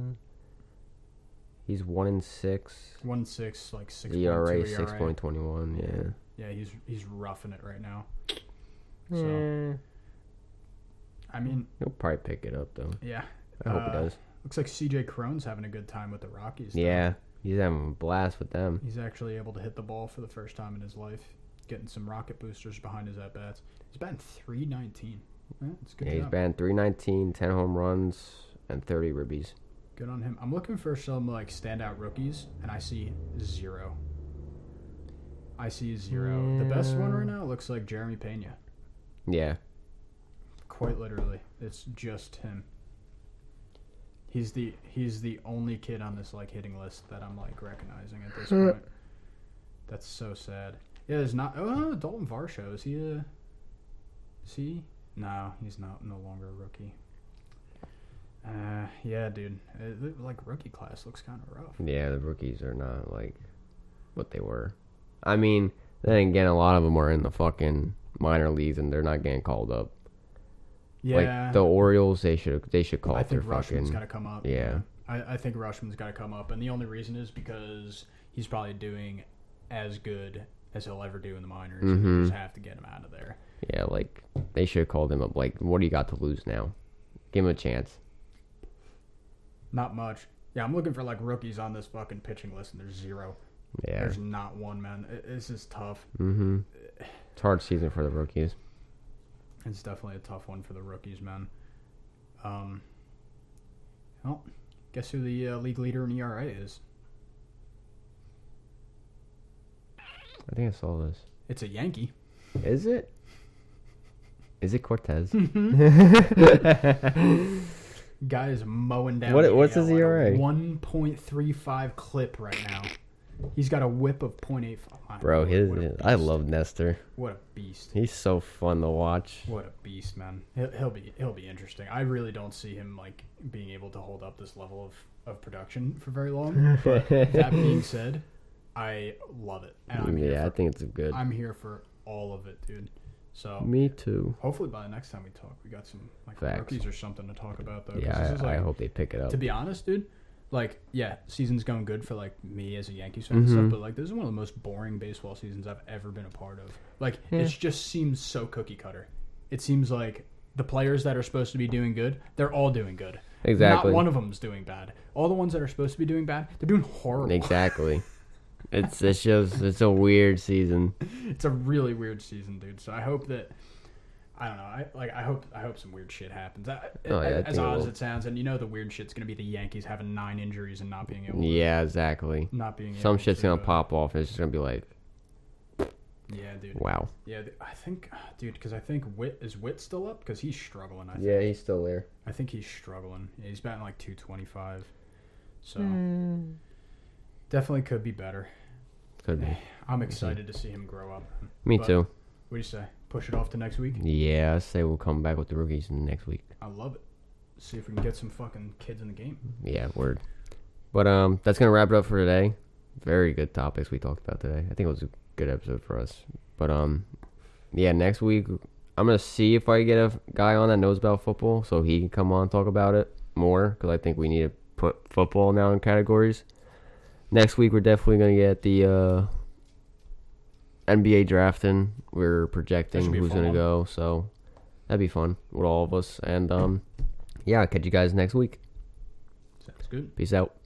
He's 1-6. 1-6, 6.2 ERA 6.21. Yeah. Yeah, he's roughing it right now. So, I mean, he'll probably pick it up though. Yeah, I hope he does. Looks like CJ Cron's having a good time with the Rockies. Yeah, he's having a blast with them. He's actually able to hit the ball for the first time in his life, getting some rocket boosters behind his at bats. He's batting .319. Yeah, it's good. Yeah, he's batting .319, 10 home runs, and 30 ribbies. Good on him. I'm looking for some standout rookies, and I see 0. I see 0. The best one right now looks like Jeremy Pena. Yeah. Quite literally, it's just him. He's the only kid on this like hitting list that I'm like recognizing at this point. That's so sad. Yeah, there's not. Oh, Dalton Varsho. Is he a? Is he? No, he's not. No longer a rookie. Yeah, dude. Like rookie class looks kind of rough. Yeah, the rookies are not like what they were. I mean, then again, a lot of them are in the fucking minor leagues and they're not getting called up. Yeah, like the Orioles, they should call. I think their Rushman's fucking. got to come up. Yeah. I think Rushman's got to come up, and the only reason is because he's probably doing as good as he'll ever do in the minors. And you just have to get him out of there. Yeah, like they should have called him up. Like, what do you got to lose now? Give him a chance. Not much. Yeah, I'm looking for like rookies on this fucking pitching list, and there's zero. Yeah, there's not one, man. This is tough. It's a hard season for the rookies. It's definitely a tough one for the rookies, man. Well, guess who the league leader in ERA is? I think I saw this. It's a Yankee. Is it? Is it Cortez? Guy is mowing down. What's his ERA? 1.35 clip right now. He's got a whip of .85. Bro, I love Nestor. What a beast. He's so fun to watch. What a beast, man. He'll be interesting. I really don't see him like being able to hold up this level of production for very long. But that being said, I love it. And I think it's good. I'm here for all of it, dude. So me too. Hopefully by the next time we talk, we got some like Facts. rookies or something to talk about though. Yeah, I hope they pick it up. To be honest, dude, like season's going good for like me as a Yankees fan and stuff, but like this is one of the most boring baseball seasons I've ever been a part of. Like it just seems so cookie cutter. It seems like the players that are supposed to be doing good, they're all doing good. Exactly. Not one of them's doing bad. All the ones that are supposed to be doing bad, they're doing horrible. Exactly. It's a weird season. It's a really weird season, dude. So I hope that I don't know. I hope some weird shit happens. As odd as it sounds, and the weird shit's gonna be the Yankees having 9 injuries and not being able. Yeah, exactly. Not being. Some able shit's to, gonna pop off, and it's just gonna be like. Yeah, dude. Wow. Yeah, I think, dude, because I think Witt still up? Because he's struggling. I think. Yeah, he's still there. I think he's struggling. Yeah, he's batting like 225. So definitely could be better. Could be. I'm excited to see him grow up. Me too. What do you say? Push it off to next week? Yeah, I say we'll come back with the rookies next week. I love it. See if we can get some fucking kids in the game. Yeah, word. But that's gonna wrap it up for today. Very good topics we talked about today. I think it was a good episode for us. But yeah, next week I'm gonna see if I get a guy on that knows about football so he can come on and talk about it more, because I think we need to put football now in categories. Next week we're definitely gonna get the NBA drafting. We're projecting who's gonna go, so that'd be fun with all of us. And yeah, I'll catch you guys next week. Sounds good. Peace out.